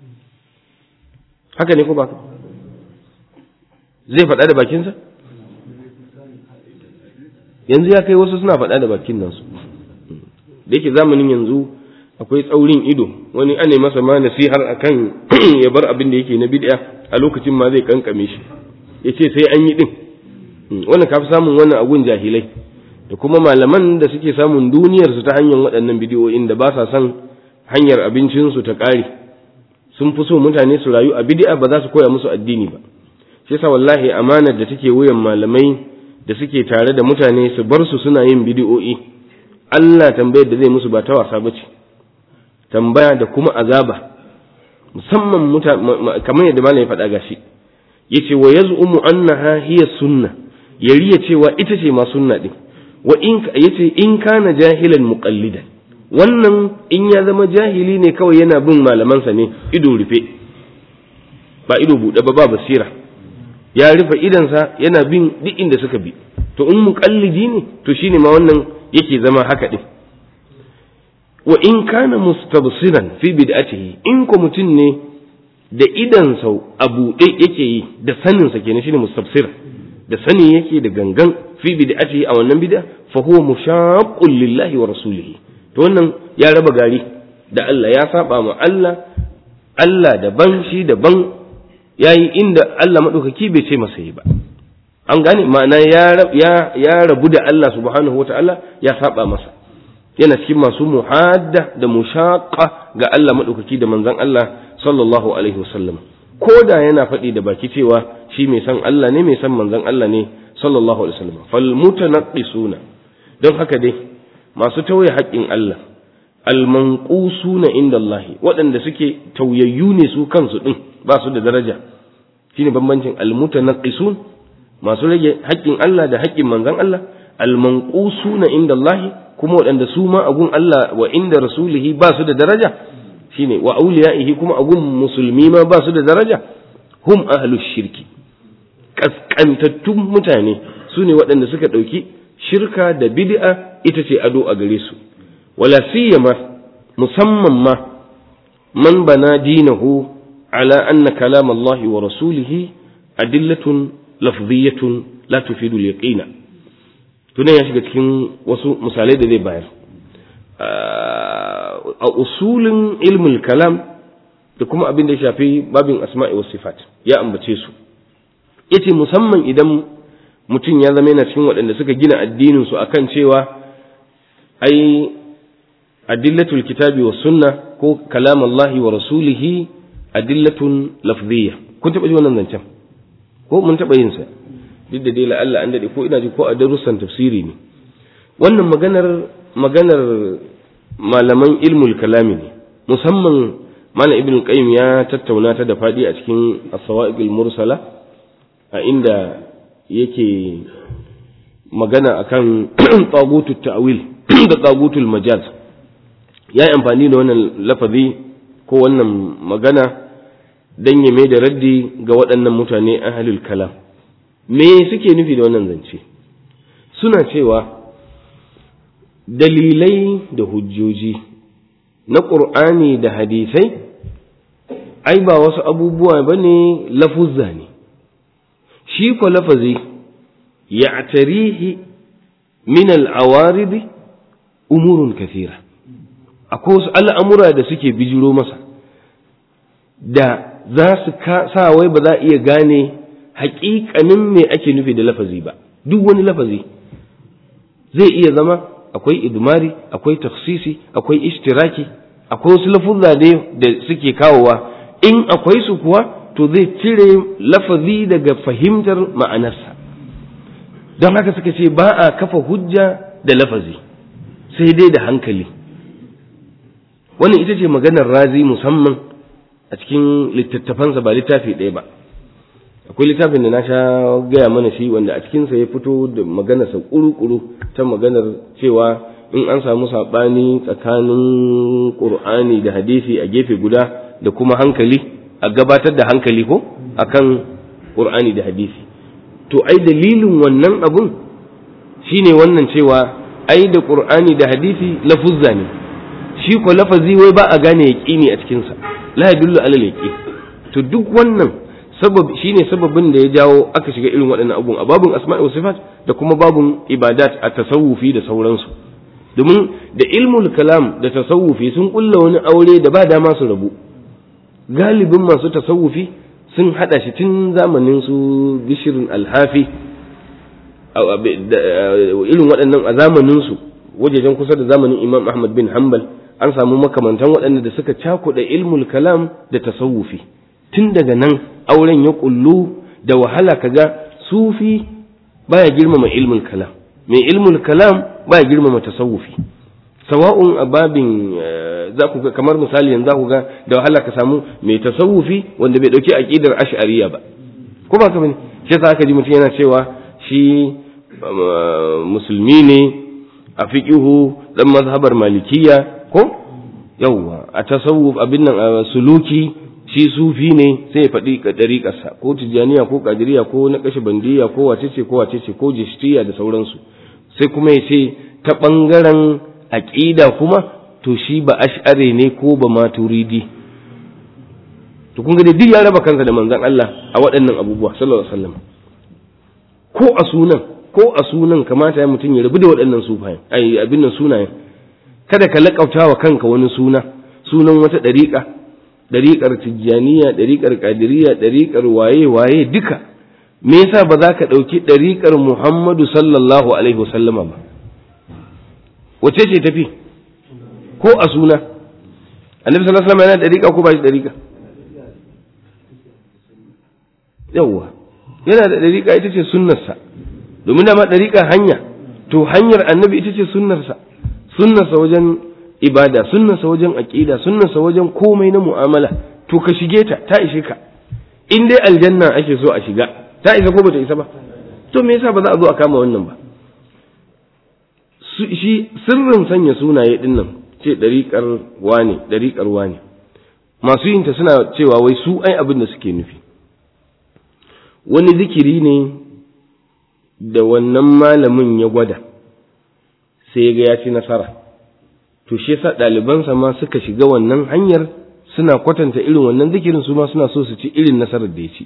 Haka ne ko ba? Zai faɗa da bakinsa? Yanzu ya kai wasu suna faɗa da bakin nasu. Da yake zamanin yanzu akwai tsaurin ido, wani ane masa ma nasihar akan ya bar abin da yake na bid'a, a lokacin ma zai kankame shi, ya ce sai an yi din. Wannan ka fi samun wannan agun jahilai da kuma malaman da suke samun duniyar su ta hanyar waɗannan bidiyoyin da ba sa son hanyar abincinsu ta ƙare. Sun fi so mutane su rayu a bid'a, ba za su koya musu addini ba. Shi yasa wallahi amanar da take wuyan malamai da suke tare da mutane su bar su suna yin bidiyoyi, Allah tambayar da zai musu ba ta wasa bace, tambaya da kuma azaba, musamman kamar yadda malai faɗa gashi, yace wa yaz'umu annaha hiya sunna, yariya cewa ita ce ma sunna din, wa in yace in kana jahilan muqallidan, wannan in ya zama jahili ne kawai yana bin malamansa ne ido rufe, ba ido buɗe ba, ba basira, ya rufe idansa yana bin duk inda suka bi. To in muqallidi ne to shine ma wannan yake zama haka din. Wa in kana mustabsiran fi bid'atihi, in ko mutun ne da idansa a buɗe yake yi da saninsa kenan shine mustabsir, da sani yake da gangan fi bid'atihi a wannan bid'a, fa huwa mushaqqun lillahi wa rasulihi. To wannan ya raba gari da Allah, ya saba ma Allah, Allah daban shi daban, yayi inda Allah madaukaki bai ce masa yi ba. An gane ma'ana ya ya ya rabu da Allah subhanahu wata'ala, ya saba masa, yana cikin masu muhadda da mushaqqa ga Allah madaukaki da manzon Allah sallallahu alaihi wasallam, ko da yana faɗi da baki cewa shi mai san Allah ne, mai san manzon Allah ne sallallahu alaihi wasallam. Fal mutanaqqisuna, don haka dai masu tauye haƙƙin Allah, almanqusuna inda Allah, waɗanda suke tauyayyu ne su kansu din, ba su da daraja. Shine bambancin almutanaqqisun, masu rage haƙƙin Allah da haƙƙin manzon Allah, almanqusuna inda Allah, kuma waɗanda su ma agun Allah wa inda rasulihi ba su da daraja, shine wa auliya'ihi kuma agun musulmi ma ba su da daraja. Hum ahlus shirki, kaskantattun mutane su ne waɗanda suka ɗauki shirka da bid'a ita ce ado a gare su. Wala siyama, musamman ma man bana dinahu ala anna kalam Allah wa rasulihi adillatun lafziyatun la tufidu al-yaqina. Tunan ya shiga cikin wasu misalai da zai bayar a usulin ilmul kalam da kuma abin da ya shafi babin asma'i was sifat, ya ambace su. Yace musamman idan mutum ya zama yana cikin waɗanda suka gina addinin su akan cewa ai adillatul kitabi was sunna ko kalam Allah wa rasulihi adillatun lafziyya. Kun taɓa ji wannan zancen ko mun taɓa yin sa? Duk da dai la Allah an dade ko ina ji ko a darussan tafsiri ne. Wannan maganar maganar malaman ilmul kalami ne, musamman malam ibn qayyim ya tattauna ta da fadi a cikin as-sawa'iqul mursala, a inda yake magana akan tagutut ta'wil da tagutul majaz. Ya yi amfani da wannan lafazi ko wannan magana dan ya mai da raddi ga waɗannan mutane ahlul kalam. Me suke nufi da wannan zance? Suna cewa dalilai da hujjoji na ƙur'ani da hadisai ai ba wasu abubuwa ba ne, lafuzza ne. Shi ko lafazi ya tarihi min al'awaridi umurun kafira, akwai wasu al'amura da suke bijiro masa da za su sa wai ba za a iya gane haƙiƙanin me ake nufi da lafazi ba. Duk wani lafazi zai iya zama akwai idmari, akwai takhsisi, akwai ishtiraki, akwai wasu lafuzza ne da suke kawowa, in akwai su kuwa to zai cire lafazi daga fahimtar ma'anarsa. Don haka suka ce ba a kafa hujja da lafazi sai dai da hankali. Wannan ita ce maganar Razi musamman a cikin littattafansa, ba littafi ɗaya ba. Akwai littafin da na sha gaya mana shi wanda a cikinsa ya fito da maganarsa ƙuru-ƙuru ta maganar cewa in an samu saɓani tsakanin ƙur'ani da hadisi a gefe guda da kuma hankali, a gabatar da hankali ko akan ƙur'ani da hadisi. To ai dalilin wannan abun shine wannan cewa ai da ƙur'ani da hadisi lafuzza ne, shi ko lafazi wai ba a gane yaƙini a cikinsa, la yadullu alal yaqin. To duk wannan sabab shine sababin da ya jawo aka shiga irin waɗannan abun a babun asma'i wa sifat da kuma babun ibadat a tasawufi da sauransu. Domin da ilmul kalam da tasawufi sun kulla wani aure da ba dama su rabu. Galibin masu tasawufi sun hada shi tun zamanin su Bishr al-Hafi, irin waɗannan a zamanin su wajejen kusa da zamanin Imam Ahmad bin Hanbal an samu makamantan waɗanda da suka cakuɗa ilmul kalam da tasawufi. Tun daga nan auren ya kullu, da wahala kaga sufi baya girmama ilmul kalam, mai ilmul kalam baya girmama tasawufi. Sawa'un a babin za ku ga kamar misali yanzu za ku ga da wahala ka samu mai tasawufi wanda bai dauki aqidar ash'ariyya ba, ko ba ka bane? Shi yasa aka ji mutum yana cewa shi musulmi ne a fiqihu dan mazhabar malikiyya ko yawa, a tasawuf abin nan suluki shi sufi ne sai ya faɗi ɗariƙarsa ko tijjaniya ko ƙadiriya ko na kashe bandiya ko wacece ko wacece ko jishtiya da sauransu, sai kuma ya ce ta ɓangaren aƙida kuma to shi ba ash'are ne ko ba maturidi. To kun ga duk ya raba kansa da manzon Allah a waɗannan abubuwa sallallahu alaihi wasallam. Ko a sunan ko a sunan kamata ya mutum ya rabu da waɗannan sufayen ai abin nan sunayen. Kada ka laƙauta wa kanka wani suna, sunan wata ɗariƙa, ɗariƙar tijjaniya, ɗariƙar ƙadiriya, ɗariƙar waye-waye duka. Me yasa ba za ka ɗauki ɗariƙar Muhammadu sallallahu alaihi wasallama ba? Wace ce tafi? Ko a suna? Annabi sallallahu alaihi wasallam yana ɗariƙa ko ba shi ɗariƙa? Yawwa, yana da ɗariƙa ita ce sunnarsa, domin da ma ɗariƙa hanya, to hanyar annabi ita ce sunnarsa. Sunnarsa wajen ibada, sunnarsa wajen aƙida, sunnarsa wajen komai na mu'amala, to ka shige ta, ta ishe ka. In dai aljanna ake so a shiga, ta isa ko bata isa ba? To me yasa ba za a zo a kama wannan ba? Shi sirrin sanya sunaye din nan ce ɗariƙar wane, ɗariƙar wane. Masu yin ta suna cewa wai su ai abin da suke nufi. Wani zikiri ne da wannan malamin ya gwada. Sai ga ya ci nasara, to shi yasa ɗalibansa ma suka shiga wannan hanyar suna kwatanta irin wannan zikirin, su ma suna so su ci irin nasarar da ya ci.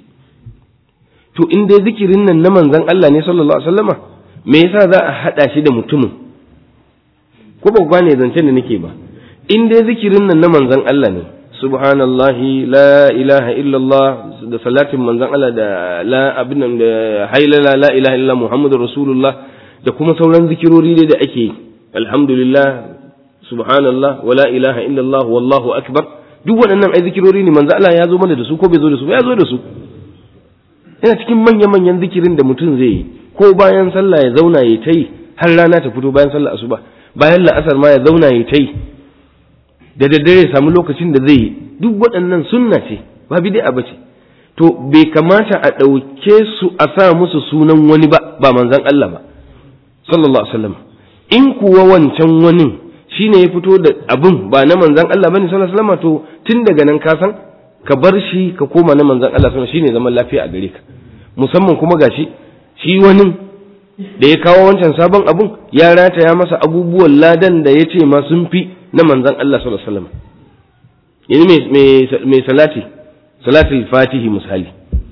To in dai zikirin nan na manzon Allah ne sallallahu alaihi wasallama, me yasa za a haɗa shi da mutumin? Ko ba gane zancen da nake ba? In dai zikirin nan na manzon Allah ne, subhanallahi la ilaha illallah da salatin manzon Allah da la abin nan da hailala la ilaha illallah muhammadur rasulullah da kuma sauran zikirori da ake yi, alhamdulillah, subhanallah, wala ilaha illallah, wallahu akbar, duk waɗannan ai zikirori ne manzo Allah ya zo mana da su ko bai zo da su ba? Ya zo da su. Yana cikin manya-manyan zikirin da mutum zai yi, ko bayan sallah ya zauna ya ta yi har rana ta fito, bayan sallah asuba, bayan la'asar ma ya zauna ya ta yi, da daddare ya samu lokacin da zai yi, duk waɗannan sunna ce, ba bid'a ba ce. To bai kamata a ɗauke su a sa musu sunan wani ba, ba manzon Allah ba sallallahu alaihi wasallam. In kuwa wancan wani shine ya fito da abun ba na manzon Allah bane sallallahu alaihi wasallam, to tun daga nan ka san ka bar shi ka koma na manzon Allah sallallahu alaihi wasallam, shine zaman lafiya a gare ka. Musamman kuma gashi shi wani da ya kawo wancan sabon abun ya rataya masa abubuwan ladan da ya ce ma sun fi na manzon Allah sallallahu alaihi wasallam. Yani mai salati salatul fatihi misali,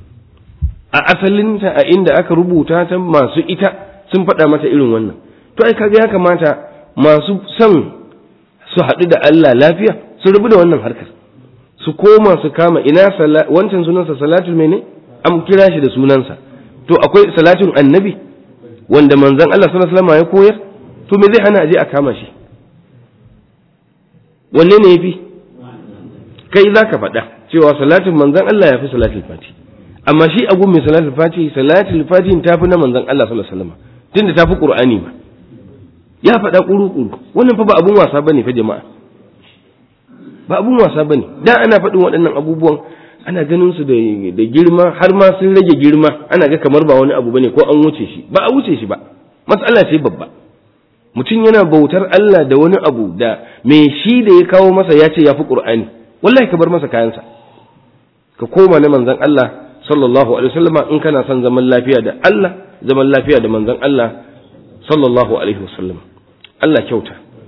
a asalinta a inda aka rubuta ta masu ita sun faɗa mata irin wannan. To ai kaga ya kamata masu son su haɗu da Allah lafiya su rubu da wannan harkar, su koma su kama ina wancan sunansa salatul mene, an kira shi da sunansa. To akwai salatul annabi wanda manzon Allah sallallahu alaihi wasallam ya koyar, to me zai hana aje a kama shi? Wanne ne yafi? Kai zaka faɗa cewa salatin manzon Allah ya fi salatul fati, amma shi agun mai salatul fati, salatul fati ta fi na manzon Allah sallallahu alaihi wasallam, tunda ta fi Qur'ani ba. Ya faɗa ƙuru-ƙuru, wannan fa ba abun wasa bane fa jama'a, ba abun wasa bane. Da ana faɗin waɗannan abubuwan ana ganin su da girma, har ma sun rage girma, ana ga kamar ba wani abu bane ko an wuce shi. Ba a wuce shi ba, matsala ce babba. Mutum yana bautar Allah da wani abu da me shi da ya kawo masa ya ce ya fi Qur'ani, wallahi ka bar masa kayansa, ka koma na manzon Allah sallallahu alaihi wasallama in kana son zaman lafiya da Allah, zaman lafiya da manzon Allah sallallahu alaihi wasallam. Allah kyauta.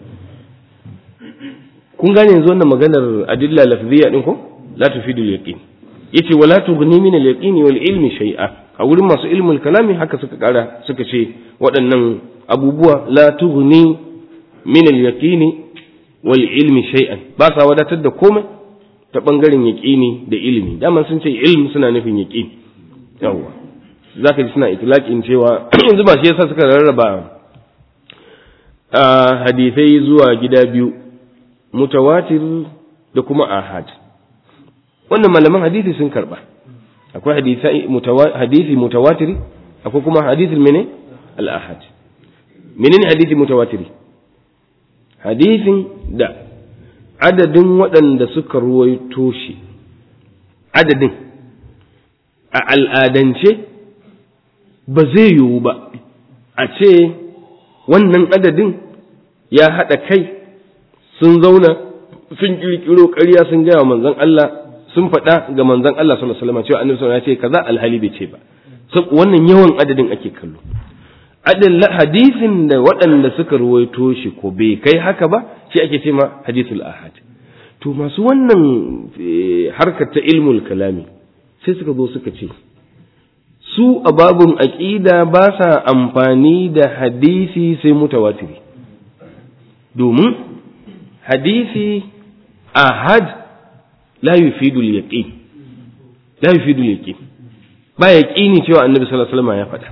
Kun gane yanzu wannan maganar adilla lafziya din ko la tufidu al-yaqin, yace wala tughni min al-yaqini wal ilmi shay'a. A wurin masu ilmul kalami haka suka kara suka ce waɗannan abubuwa la tughni min al-yaqini wal ilmi shay'an, ba sa wadatar da komai ta bangaren yaqini da ilimi. Daman sun ce ilmi suna nufin yaqini. Yawwa zaka ji suna itlaqin cewa yanzu ba shi yasa suka rarraba a hadisai zuwa gida biyu, mutawatir da kuma ahad. Wannan malaman hadisi sun karba, akwai hadisi hadisi mutawatiri, akwai kuma hadisin mene al-ahad. Menene hadisi mutawatiri? Hadisin da adadin waɗanda suka ruwaito shi, adadin a al'adance ba zai yiwu ba a ce wannan adadin ya haɗa kai sun zauna sun ƙirƙiro ƙarya sun gaya manzon Allah sun faɗa ga manzon Allah sallallahu alaihi wasallam cewa annabi sallallahu alaihi wasallam ya ce kaza alhali bai ce ba wannan yawan adadin ake kallo. Adadin hadisin da waɗanda suka ruwaito shi ko bai kai haka ba shi ake ce ma hadithul ahad. To masu wannan harkar ta ilmul kalami sai suka zo suka ce su a babun aqida ba sa amfani da hadisi sai mutawatiri, domin hadisi ahad la yufidu al-yaqin la yufidu al-yaqin ba yaqini cewa annabi sallallahu alaihi wasallam ya faɗa.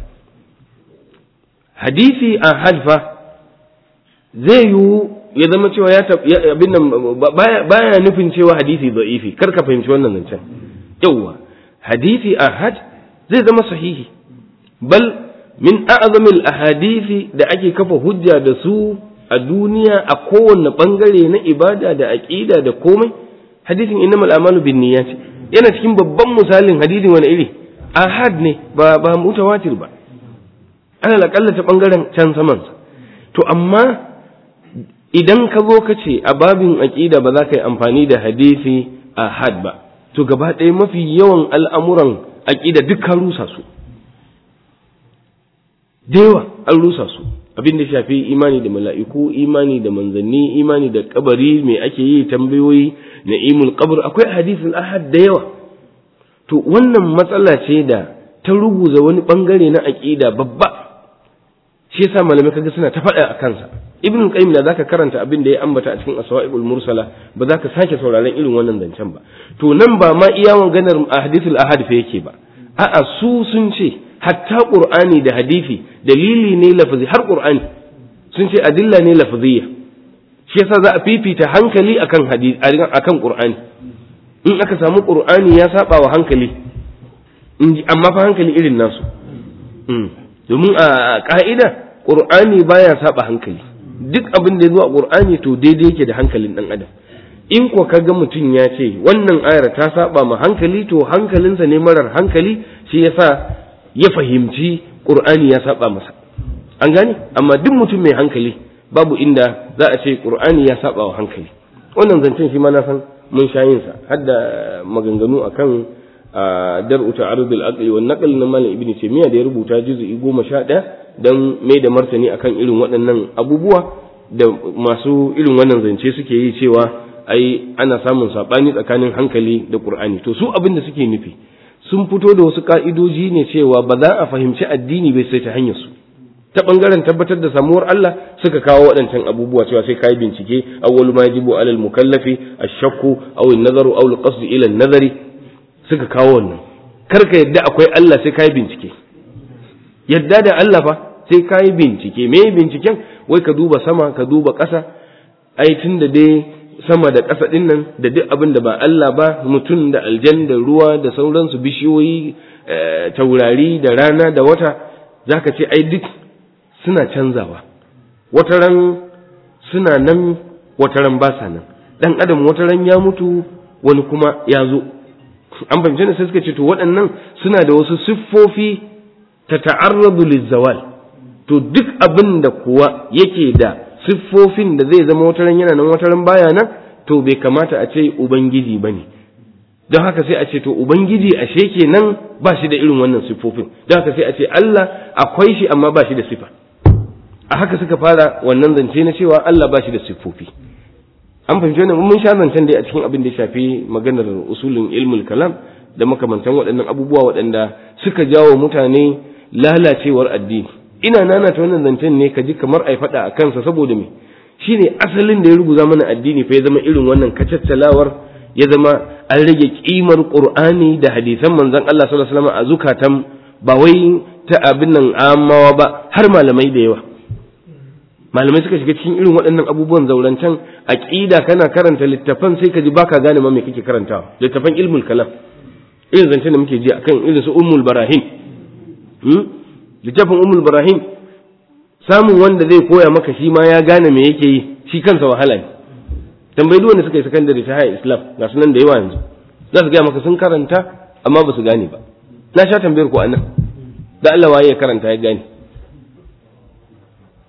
Hadisi ahad fa zai yiwu ya zama cewa ya abin nan baya nufin cewa hadisi da'ifi, kar ka fahimci wannan zancen. Yawwa hadisi ahad zai zama sahihi, bal min a'zamil ahadisi da ake kafa hujja da su a duniya a kowanne bangare na ibada da aqida da komai, hadisin innamal a'malu binniyat yana cikin babban misalin hadisin wani iri ahad ne, ba ba mutawatir ba, ana lakalla ta bangaren can saman sa. To amma idan ka zo ka ce a babin aqida ba za ka yi amfani da hadisi ahad ba, to gaba ɗaya mafi yawan al'amuran aqida duk ka rusa su, da yawa an rusa su. Abin da shafi imani da mala'iku, imani da manzanni, imani da kabari, me ake yi, tambayoyi, na'imul qabr, akwai hadisin ahad da yawa. To wannan matsala ce da ta ruguza wani bangare na aqida babba, shi yasa malamai kaga suna ta faɗa a kansa. Ibn Qayyim da zaka karanta abin da ya ambata a cikin Aswa'iqul Mursala ba za ka sake sauraron irin wannan zancen ba. To nan ba ma iya maganar hadithul ahad fa yake ba, a'a su sun ce hatta Qur'ani da hadisi dalili ne lafazi, har Qur'ani sun ce adilla ne lafaziyya, shi yasa za a fifita hankali akan hadisi akan Qur'ani. In aka samu Qur'ani ya saba wa hankali, amma fa hankali irin nasu, domin a ka'ida Qur'ani baya saba hankali, duk abin da ya zo a Qur'ani to daidai yake da hankalin dan adam. In ko kaga mutum ya ce wannan ayar ta saba ma hankali, to hankalinsa ne marar hankali, shi yasa ya fahimci Qur'ani ya saba masa. An gane? Amma duk mutum mai hankali babu inda za a ce Qur'ani ya saba wa hankali. Wannan zancen shi ma na san mun sha yin sa, har da maganganu akan dar'u ta'arudul aqli wan naql na Malam Ibn Taymiyyah da ya rubuta juz'i goma sha ɗaya dan mai da martani akan irin waɗannan abubuwa da masu irin wannan zance suke yi cewa ai ana samun sabani tsakanin hankali da Qur'ani. To su abin da suke nufi, sun fito da wasu ka'idoji ne cewa ba za a fahimci addini bai sai ta hanyar su. Ta bangaren tabbatar da samuwar Allah suka kawo waɗancan abubuwa cewa sai kai bincike, awwalu ma yajibu alal mukallafi ash-shakku aw an-nazaru aw al-qasd ila an-nazari, suka kawo wannan. Karka yadda akwai Allah sai kai bincike. Yadda da Allah fa sai kai bincike. Me binciken? Wai ka duba sama, ka duba ƙasa. Ai tunda dai sama da ƙasa ɗin nan da duk abin da ba Allah ba, mutum da aljan da ruwa da sauransu, bishiyoyi, taurari da rana da wata, za ka ce ai duk suna canzawa, wataran suna nan wataran ba sa nan, ɗan adam wataran ya mutu wani kuma ya zo. An fahimci ne sai suka ce to waɗannan suna da wasu siffofi ta ta'arradu lizzawal, to duk abin da kuwa yake da siffofin da zai zama wataran yana nan wataran baya nan, to bai kamata a ce ubangiji bane. Don haka sai a ce to ubangiji ashe kenan ba shi da irin wannan siffofin, don haka sai a ce Allah akwai shi amma ba shi da sifa. A haka suka fara wannan zance na cewa Allah ba shi da siffofi. An fahimci wannan, mun sha zancen dai a cikin abin da ya shafi maganar usulin ilmul kalam da makamantan waɗannan abubuwa waɗanda suka jawo mutane lalacewar addini. Ina nanata wannan zancen ne ka ji kamar ai faɗa a kansa, saboda me shine asalin da ya ruguza mana addini fa ya zama irin wannan kacaccalawar, ya zama an rage kimar Qur'ani da hadisan manzon Allah sallallahu alaihi wasallam a zukatan ba wai ta abin nan amawa ba, har malamai da yawa. Malamai suka shiga cikin irin waɗannan abubuwan zaurancan aqida, kana karanta littafan sai ka ji baka gane ma me kake karantawa. Littafan ilmul kalam irin zancen da muke ji akan irin su ummul barahin, hmm? littafin ummul barahin, samun wanda zai koya maka shi ma ya gane me yake yi, shi kansa wahala ne. Tambayi duk wanda suka yi sakandare ta haya Islam ga sunan da yawa yanzu, za su gaya maka sun karanta amma ba su gane ba. Na sha tambayar ku anan, da Allah waye ya karanta ya gane.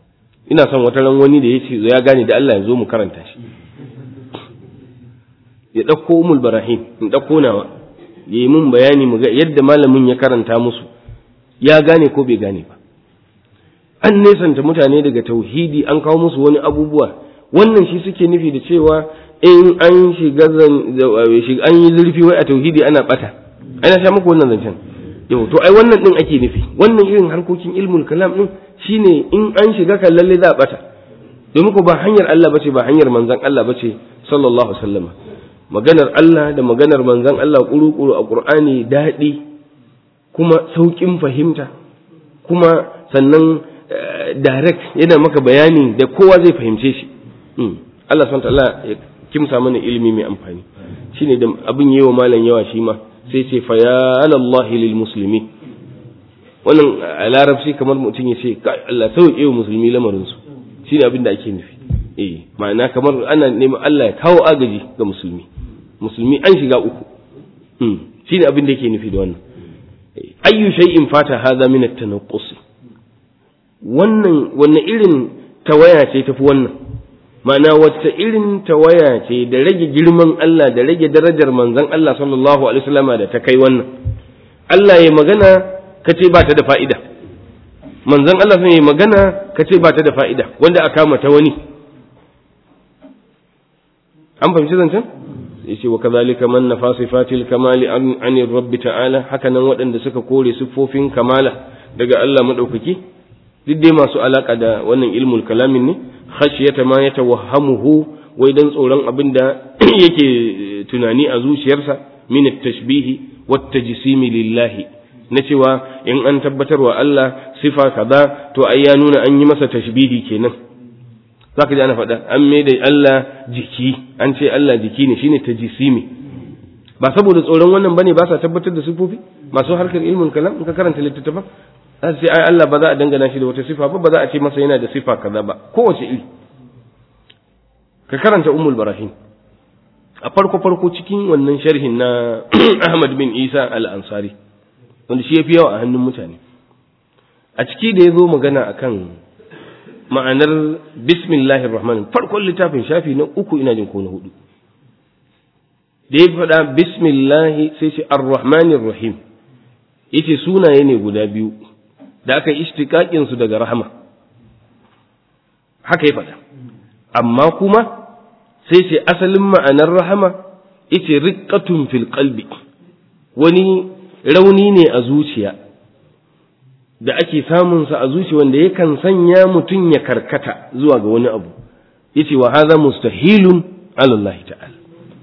Ina son wata ran wani da ya ce ya gane da Allah ya zo mu karanta shi. ya ɗauko umul barahin in ɗauko nawa ya yi mun bayani mu ga yadda malamin ya karanta musu ya gane ko bai gane ba. An nesanta mutane daga tauhidi an kawo musu wani abubuwa, wannan shi suke nufi da cewa in an shiga an yi zurfi wai a tauhidi ana bata. Ana sha muku wannan zancen yau, to ai wannan din ake nufi, wannan irin harkokin ilmul kalam din shine in an shiga kan lalle za a bata, domin ko ba hanyar Allah bace, ba hanyar manzon Allah bace sallallahu alaihi wasallam. Maganar Allah da maganar manzon Allah kuru-kuru a Qur'ani daɗi kuma saukin fahimta, kuma sannan direct yana maka bayani da kowa zai fahimce shi. Allah subhanahu wa ta'ala ya kimsa mana ilimi mai amfani, shine da abin yayi wa malam yawa shi ma sai ce fa ya Allah lil muslimin. Wannan a larabci kamar mutum ya ce Allah sauke wa musulmi lamarin su, shine abin da ake nufi. Eh ma'ana kamar ana neman Allah ya kawo agaji ga musulmi, musulmi an shiga uku. hmm shine abin da yake nufi da wannan. Ayyu shay'in fata hadha min at-tanaqqus, wannan wannan irin tawaya ce tafi wannan, ma'ana wacce irin tawaya ce da rage girman Allah da rage darajar manzon Allah sallallahu alaihi wasallama da ta kai wannan. Allah ya magana kace ba ta da fa'ida, manzon Allah sai ya magana kace ba ta da fa'ida, wanda aka mata wani. An fahimci zancen? Yace wa kadhalika man nafa sifatil kamali an rabb ta'ala, haka nan waɗanda suka kore siffofin kamala daga Allah madaukaki, duk dai masu alaka da wannan ilmul kalamin ne, khashiyata ma yatawahhamuhu, wai dan tsoron abinda yake tunani a zuciyarsa, min at-tashbihi wat tajsimi lillahi, na cewa in an tabbatar wa Allah sifa kaza to ai ya nuna an yi masa tashbihi kenan. Zaka ji ana faɗa an mai da Allah jiki, an ce Allah jiki ne, shine tajsimi. Ba saboda tsoron wannan bane ba sa tabbatar da sifofi masu harkar ilmul kalam. In ka karanta littattafan sai ai Allah ba za a dangana shi da wata sifa ba, ba za a ce masa yana da sifa kaza ba, kowace iri. Ka karanta Ummul Barahin a farko farko cikin wannan sharhin na Ahmad bin Isa al-Ansari, wanda shi yafi yawa a hannun mutane. A ciki da yazo magana akan ma'anar bismillahir rahmanir, farkon littafin shafi na uku ina jin ko na hudu, da ya faɗa bismillahi sai shi ar-rahmanir rahim, yace sunaye ne guda biyu da aka istiqaqin su daga rahama, haka ya faɗa. Amma kuma sai ce asalin ma'anar rahama yace riqqatun fil qalbi, wani rauni ne a zuciya da ake samun sa a zuciya wanda yakan sanya mutum ya karkata zuwa ga wani abu. Yace wa hadha mustahilun ala Allah ta'ala,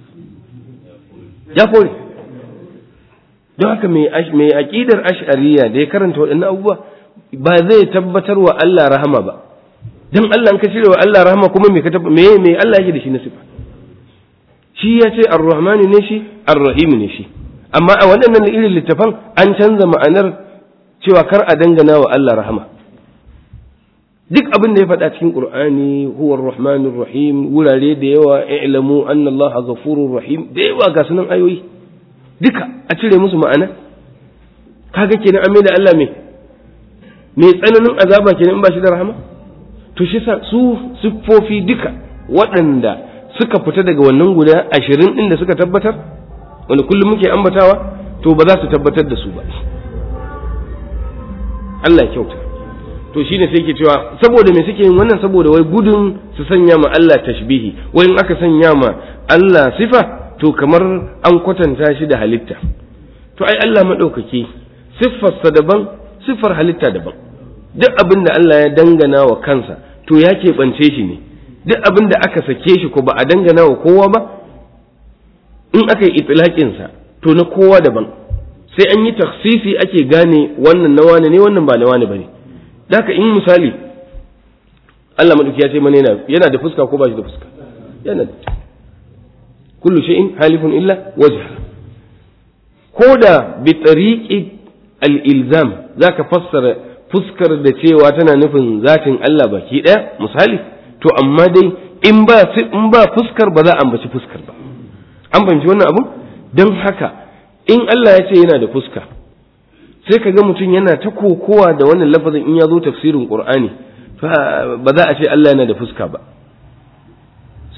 ya kore. Don haka mai aƙidar ash'ariya da ya karanta waɗannan abubuwa ba zai tabbatar wa Allah rahama ba. Don Allah in ka cire wa Allah rahama kuma me me me Allah yake da shi na sifa? Shi ya ce ar-rahmanu ne shi, ar-rahim ne shi. Amma a waɗannan irin littafan an canza ma'anar cewa kar a dangana wa Allah rahama. Duk abin da ya faɗa cikin Qur'ani huwa ar-rahmanur rahim, wurare da yawa i'lamu anna Allah ghafurur rahim, da yawa ga sunan ayoyi duka a cire musu ma'ana. Kaga kenan an mai da Allah me mai tsananin azaba kenan in ba shi da rahama. To shi sa su siffofi duka waɗanda suka fita daga wannan guda ashirin ɗin da suka tabbatar, wanda kullum muke ambatawa, to ba za su tabbatar da su ba. Allah ya kyauta. To shine sai ke cewa saboda me suke yin wannan, saboda wai gudun su sanya ma Allah tashbihi, wai in aka sanya ma Allah sifa to kamar an kwatanta shi da halitta. To ai Allah madaukaki siffarsa daban, siffar halitta daban. Duk abin da Allah ya dangana wa kansa to ya keɓance shi ne. Duk abin da aka sake shi ko ba a dangana wa kowa ba, in aka yi itilaƙinsa to na kowa daban. Sai an yi taksisi ake gane wannan na wane ne, wannan ba na wane ba ne. Daka in misali Allah maɗauki ya ce mana yana, yana da fuska ko ba shi da fuska? Yana da. Kullu shay'in halifun illa wajha. Ko da bi tariqi al-ilzam zaka fassara fuskar da cewa tana nufin zatin Allah baki ɗaya misali, to amma dai in ba in ba fuskar ba za a ambaci fuskar ba. An fahimci wannan abu? Don haka in Allah ya ce yana da fuska, sai ka ga mutum yana ta kokowa da wannan lafazin in ya zo tafsirin Qur'ani, ba za a ce Allah yana da fuska ba.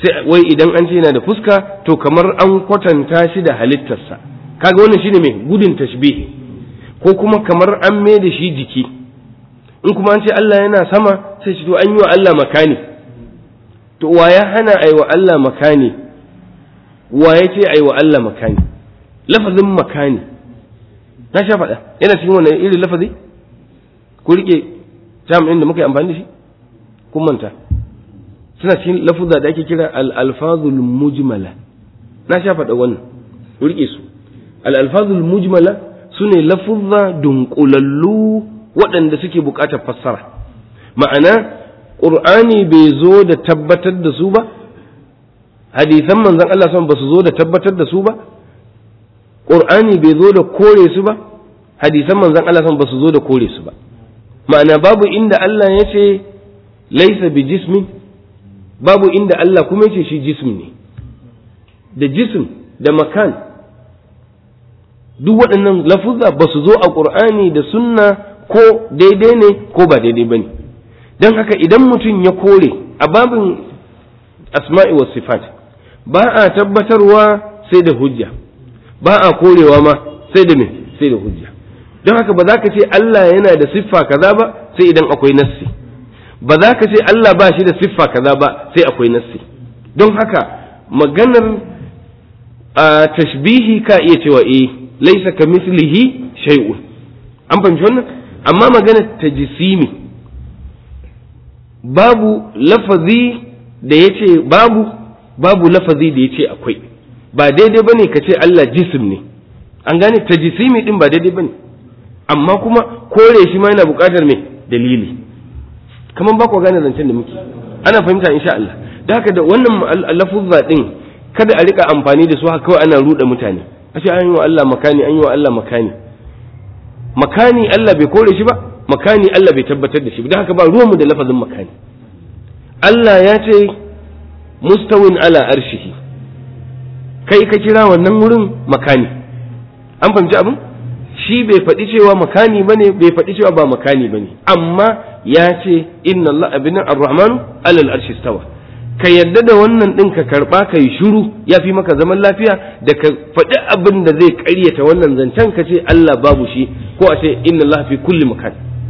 sai wai idan an ce yana da fuska to kamar an kwatanta shi da halittarsa, kaga wannan shine mai gudun tashbihi, ko kuma kamar an mai da shi jiki. In kuma an ce Allah yana sama sai shi to an yi wa Allah makani. To wa ya hana ai wa Allah makani? Wa ya ce ai wa Allah makani? Lafazin makani na sha faɗa yana cikin wannan irin lafazi, ku rike jami'in da muka yi amfani da shi kun manta, suna cikin lafuzza da ake kira al-alfazul mujmala. Na sha faɗa wannan, ku rike su. Al-alfazul mujmala sune lafuzza dunkulallu waɗanda suke buƙatar fassara. Ma'ana Qur'ani bai zo da tabbatar da su ba, hadisan manzon Allah sallallahu alaihi wasallam ba su zo da tabbatar da su ba, Qur'ani bai zo da kore su ba, hadisan manzon Allah sallallahu alaihi wasallam ba su zo da kore su ba. Ma'ana babu inda Allah ya ce laisa bi jismin, babu inda Allah kuma ya ce shi jism ne. Da jism da makan duk waɗannan lafuzza ba su zo a Qur'ani da sunna ko daidai ne ko ba daidai bane. Don haka idan mutum ya kore a babin asma'i was sifat ba a tabbatarwa sai da hujja, ba a korewa ma sai da me sai da hujja. Don haka ba za ka ce Allah yana da siffa kaza ba sai idan akwai nassi, ba za ka ce Allah ba shi da siffa kaza ba sai akwai nassi. Don haka maganar a tashbihi ka iya cewa eh laisa kamithlihi shay'un, an fahimci wannan. Amma maganar tajsimi babu lafazi da yace babu babu lafazi da yace akwai, ba daidai bane ka ce Allah jism ne, an gane tajsimi din ba daidai bane, amma kuma kore shi ma yana buƙatar me dalili. Kaman ba ku gane zancen da muke, ana fahimta insha Allah. Da haka da wannan lafuzza din kada a rika amfani da su haka kawai ana ruɗa mutane, a ce an yi wa Allah makani, an yi wa Allah makani. Makani Allah bai kore shi ba, makani Allah bai tabbatar da shi ba, da haka ba ruwanmu da lafazin makani. Allah ya ce mustawin ala arshihi, kai ka kira wannan wurin makani, an fahimci abin? Shi bai faɗi cewa makani bane, bai faɗi cewa ba makani bane, amma ya ce inna Allah abin ar-rahmanu alal arshi stawa. Ka yadda da wannan ɗin ka karɓa ka yi shuru ya fi maka zaman lafiya da ka faɗi abin da zai ƙaryata wannan zancen ka ce Allah babu shi, ko a ce inna Allah fi kulli makan.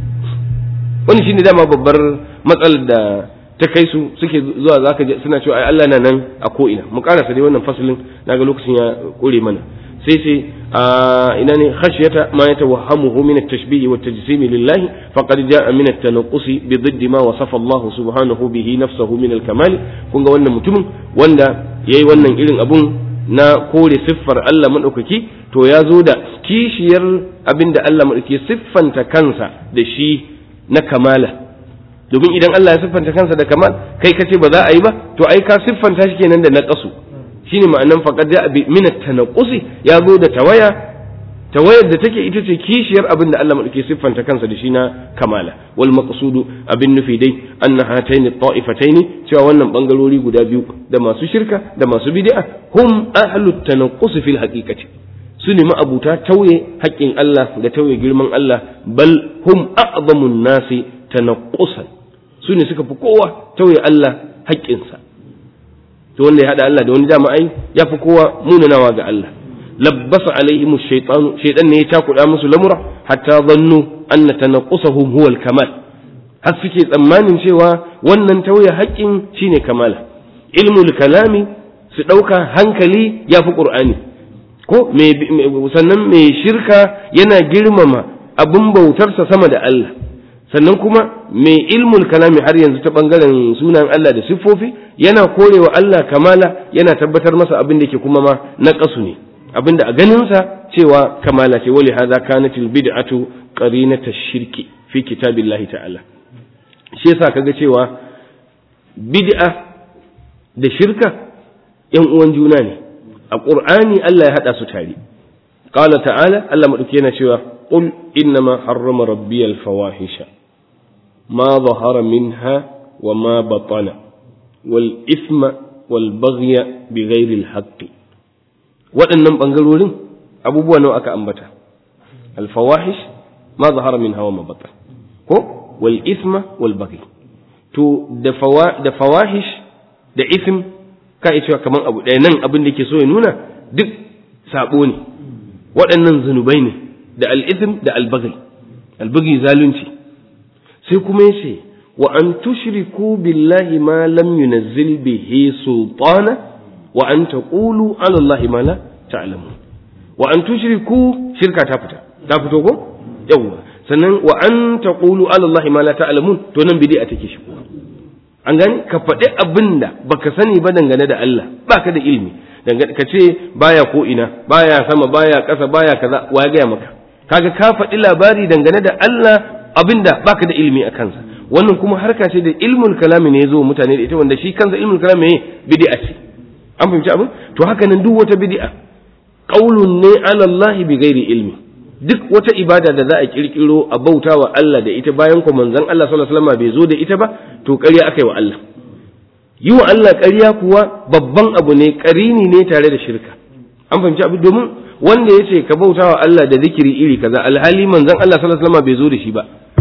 Wani shine dama babbar matsalar da ta kai su suke zuwa zaka je suna cewa ai Allah na nan a ko ina. Mu karasa dai wannan fasalin, naga lokacin ya kore mana. Sai sai a ina ne khashyata ma yatawahhamuhu min at-tashbih wa at-tajsim lillahi faqad jaa min at-tanaqqusi bi dhidd ma wasafa Allah subhanahu bihi nafsuhu min al-kamal. Kun ga wannan mutumin wanda yayi wannan irin abun na kore siffar Allah madaukaki, to ya zo da kishiyar abinda Allah madaukaki siffanta kansa da shi na kamala. Domin idan Allah ya siffanta kansa da kamal, kai kace ba za a yi ba, to ai ka siffanta shi kenan da naqasu. Shine ma'anan faqad ja'a min at-tanaqqusi, ya zo da tawaya, tawayar da take ita ce kishiyar abin da Allah madauke siffanta kansa da shi na kamala. Wal maqsudu abin nufi dai anna hataini ta'ifataini, cewa wannan bangarori guda biyu da masu shirka da masu bid'a hum ahlut tanaqqusi fil haqiqati, su ne ma'abuta tauye haƙƙin Allah da tauye girman Allah, bal hum a'zamun nasi tanaqqusan, su ne suka fi kowa tauye Allah haƙƙinsa. To wanda ya hada Allah da wani jama'ai ya fi kowa munanawa ga Allah. Labbasa alaihim shaytanu, shaytan ne ya takuda musu lamura hatta zannu anna tanaqqusahum huwa al-kamal, har suke tsammanin cewa wannan tauye haƙƙin shine kamala. Ilmul kalami su dauka hankali ya fi qur'ani, ko me sannan mai shirka yana girmama abin bautarsa sama da Allah, sannan kuma mai ilmul kalami har yanzu ta bangaren sunan Allah da siffofi yana korewa Allah kamala, yana tabbatar masa abin da ke kuma ma na ƙasu ne, abin da a ganinsa cewa kamala ce. Wali hadha kanatil bid'atu qarinata shirki fi kitabillahi ta'ala. Shi yasa kaga cewa bid'a da shirka yan uwan juna ne. A Qur'ani Allah ya hada su tare. Qala ta'ala, Allah madauke yana cewa qul innama harrama rabbiyal fawahisha ma zahara minha wa ma batana wal isma wal baghya bighairi al haqqi. Waɗannan bangarorin abubuwa nawa aka ambata? Al fawahish ma zahara minha wa ma batana, ko wal isma wal baghy. To da fawa da fawahish da ism ka iya cewa kamar abu ɗaya nan abin da ke so ya nuna duk sabo ne waɗannan zunubai ne da al'ithim da albaghi albaghi zalunci sai kuma yace wa an tushriku billahi ma lam yunazzil bihi sultana wa an taqulu ala allahi ma la ta'lamun wa an tushriku shirka ta fita ta fito ko yawa sannan wa an taqulu ala allahi ma la ta'lamun to nan bid'a take shi an gani ka faɗi abinda baka sani ba dangane da Allah baka da ilimi dangane ka ce baya ko ina baya sama baya ƙasa baya kaza wa ya gaya maka kaga ka faɗi labari dangane da Allah abinda baka da ilimi a kansa wannan kuma harka ce da ilmul kalami ne yazo mutane da ita wanda shi kansa ilmul kalami ne bid'a ce an fahimci abin to haka nan duk wata bid'a qaulun ne ala Allah bi ghairi ilmi duk wata ibada da za a kirkiro a bautawa Allah da ita bayan ko manzon Allah sallallahu alaihi wasallam bai zo da ita ba to ƙarya akai wa Allah yi wa Allah ƙarya kuwa babban abu ne ƙarini ne tare da shirka an fahimci abin domin wanda ya ce ka bautawa Allah da zikiri iri kaza alhali manzon Allah sallallahu alaihi wasallam bai zo da shi ba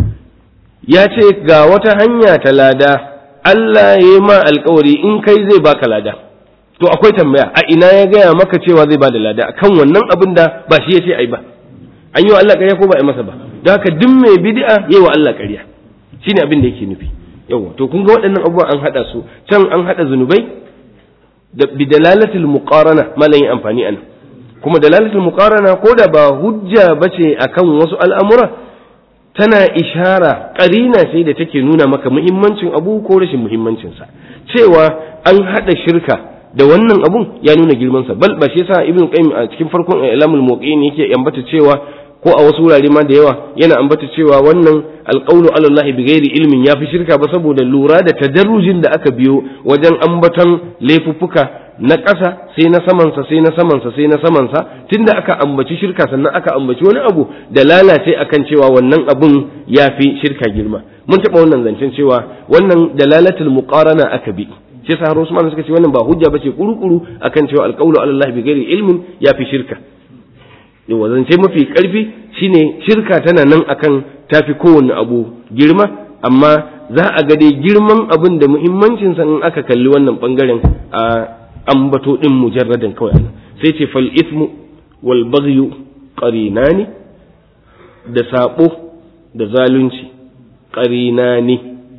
ya ce ga wata hanya ta lada Allah ya yi ma alƙawari in kai zai baka lada to akwai tambaya a ina ya gaya maka cewa zai bada lada akan wannan abin da ba shi ya ce ai ba an yi wa Allah ƙarya ko ba a yi masa ba don haka duk mai bid'a yi wa Allah ƙarya shine abin da yake nufi yawa to kun ga waɗannan abubuwan an haɗa su can an haɗa zunubai da bidalalatul muqarana malan yi amfani anan kuma dalalatul muqarana ko da ba hujja bace akan wasu al'amura tana ishara qarina sai da take nuna maka muhimmancin abu ko rashin muhimmancin sa cewa an haɗa shirka da wannan abun ya nuna girman sa bal ba shi yasa ibnu qayyim a cikin farkon ilamul muqin yake ambata cewa ko a wasu wurare ma da yawa yana ambata cewa wannan alqawlu ala allahi bighairi ilmin yafi shirka ba saboda lura da tadarrujin da aka biyo wajen ambaton laifuffuka na ƙasa sai na samansa sai na samansa sai na samansa tunda aka ambaci shirka sannan aka ambaci wani abu da lalace akan cewa wannan abun yafi shirka girma mun taɓa wannan zancen cewa wannan dalalatul muqarana aka bi shi yasa har Usman suka ce wannan ba hujja bace kurukuru akan cewa alqawlu ala allahi bighairi ilmin yafi shirka yawa zance mafi karfi shine shirka tana nan akan tafi kowanne abu girma amma za a ga dai girman abin da muhimmancin sa in aka kalli wannan bangaren a ambato din mujarradan kawai sai ce fal ismu wal baghyu qarinani da sabo da zalunci qarinani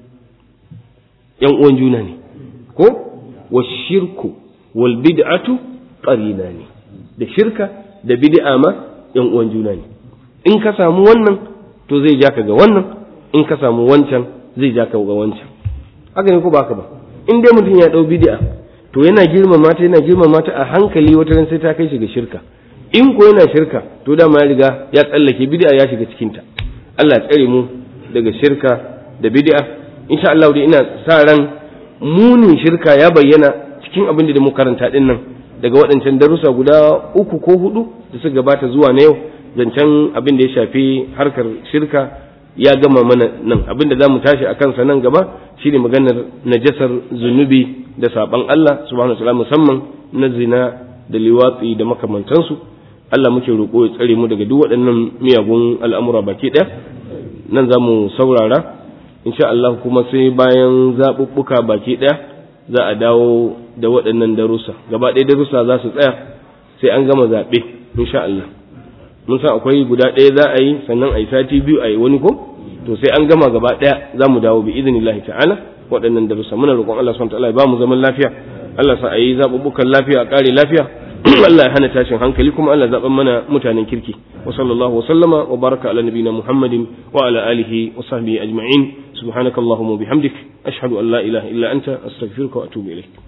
yan uwan juna ne ko washirku wal bid'atu qarinani da shirka da bid'a ma yan uwan juna ne in ka samu wannan to zai ja ka ga wannan in ka samu wancan zai ja ka ga wancan haka ne ko ba haka ba in dai mutum ya dau bid'a to yana girmama ta yana girmama ta a hankali wata ran sai ta kai shi ga shirka in ko yana shirka to dama ya riga ya tsallake bid'a ya shiga cikin ta Allah ya tsare mu daga shirka da bid'a insha Allah dai ina sa ran munin shirka ya bayyana cikin abin da mu karanta din nan daga waɗancan darussa guda uku ko hudu da suka gabata zuwa na yau zancen abin da ya shafi harkar shirka ya gama mana nan abin da za mu tashi a kansa nan gaba shine maganar najasar zunubi da saban Allah subhanahu wa ta'ala musamman na zina da liwatsi da makamantansu Allah muke roƙo ya tsare mu daga duk waɗannan miyagun al'amura baki ɗaya nan za mu saurara insha Allah kuma sai bayan zaɓuɓɓuka baki ɗaya za a dawo da waɗannan darussa gaba ɗaya darussa za su tsaya sai an gama zaɓe insha Allah mun san akwai guda ɗaya za a yi sannan a yi sati biyu a yi wani ko to sai an gama gaba ɗaya za mu dawo bi idinillahi ta'ala waɗannan darussa muna roƙon Allah subhanahu wa ta'ala ya ba mu zaman lafiya Allah sa a yi zaɓuɓɓukan lafiya a ƙare lafiya Allah ya hana tashin hankali kuma Allah zaɓen mana mutanen kirki wa sallallahu wa sallama wa baraka ala nabiyina Muhammadin wa ala alihi wa sahbihi ajma'in subhanakallahumma wa bihamdik ashhadu an la ilaha illa anta astaghfiruka wa atubu ilayk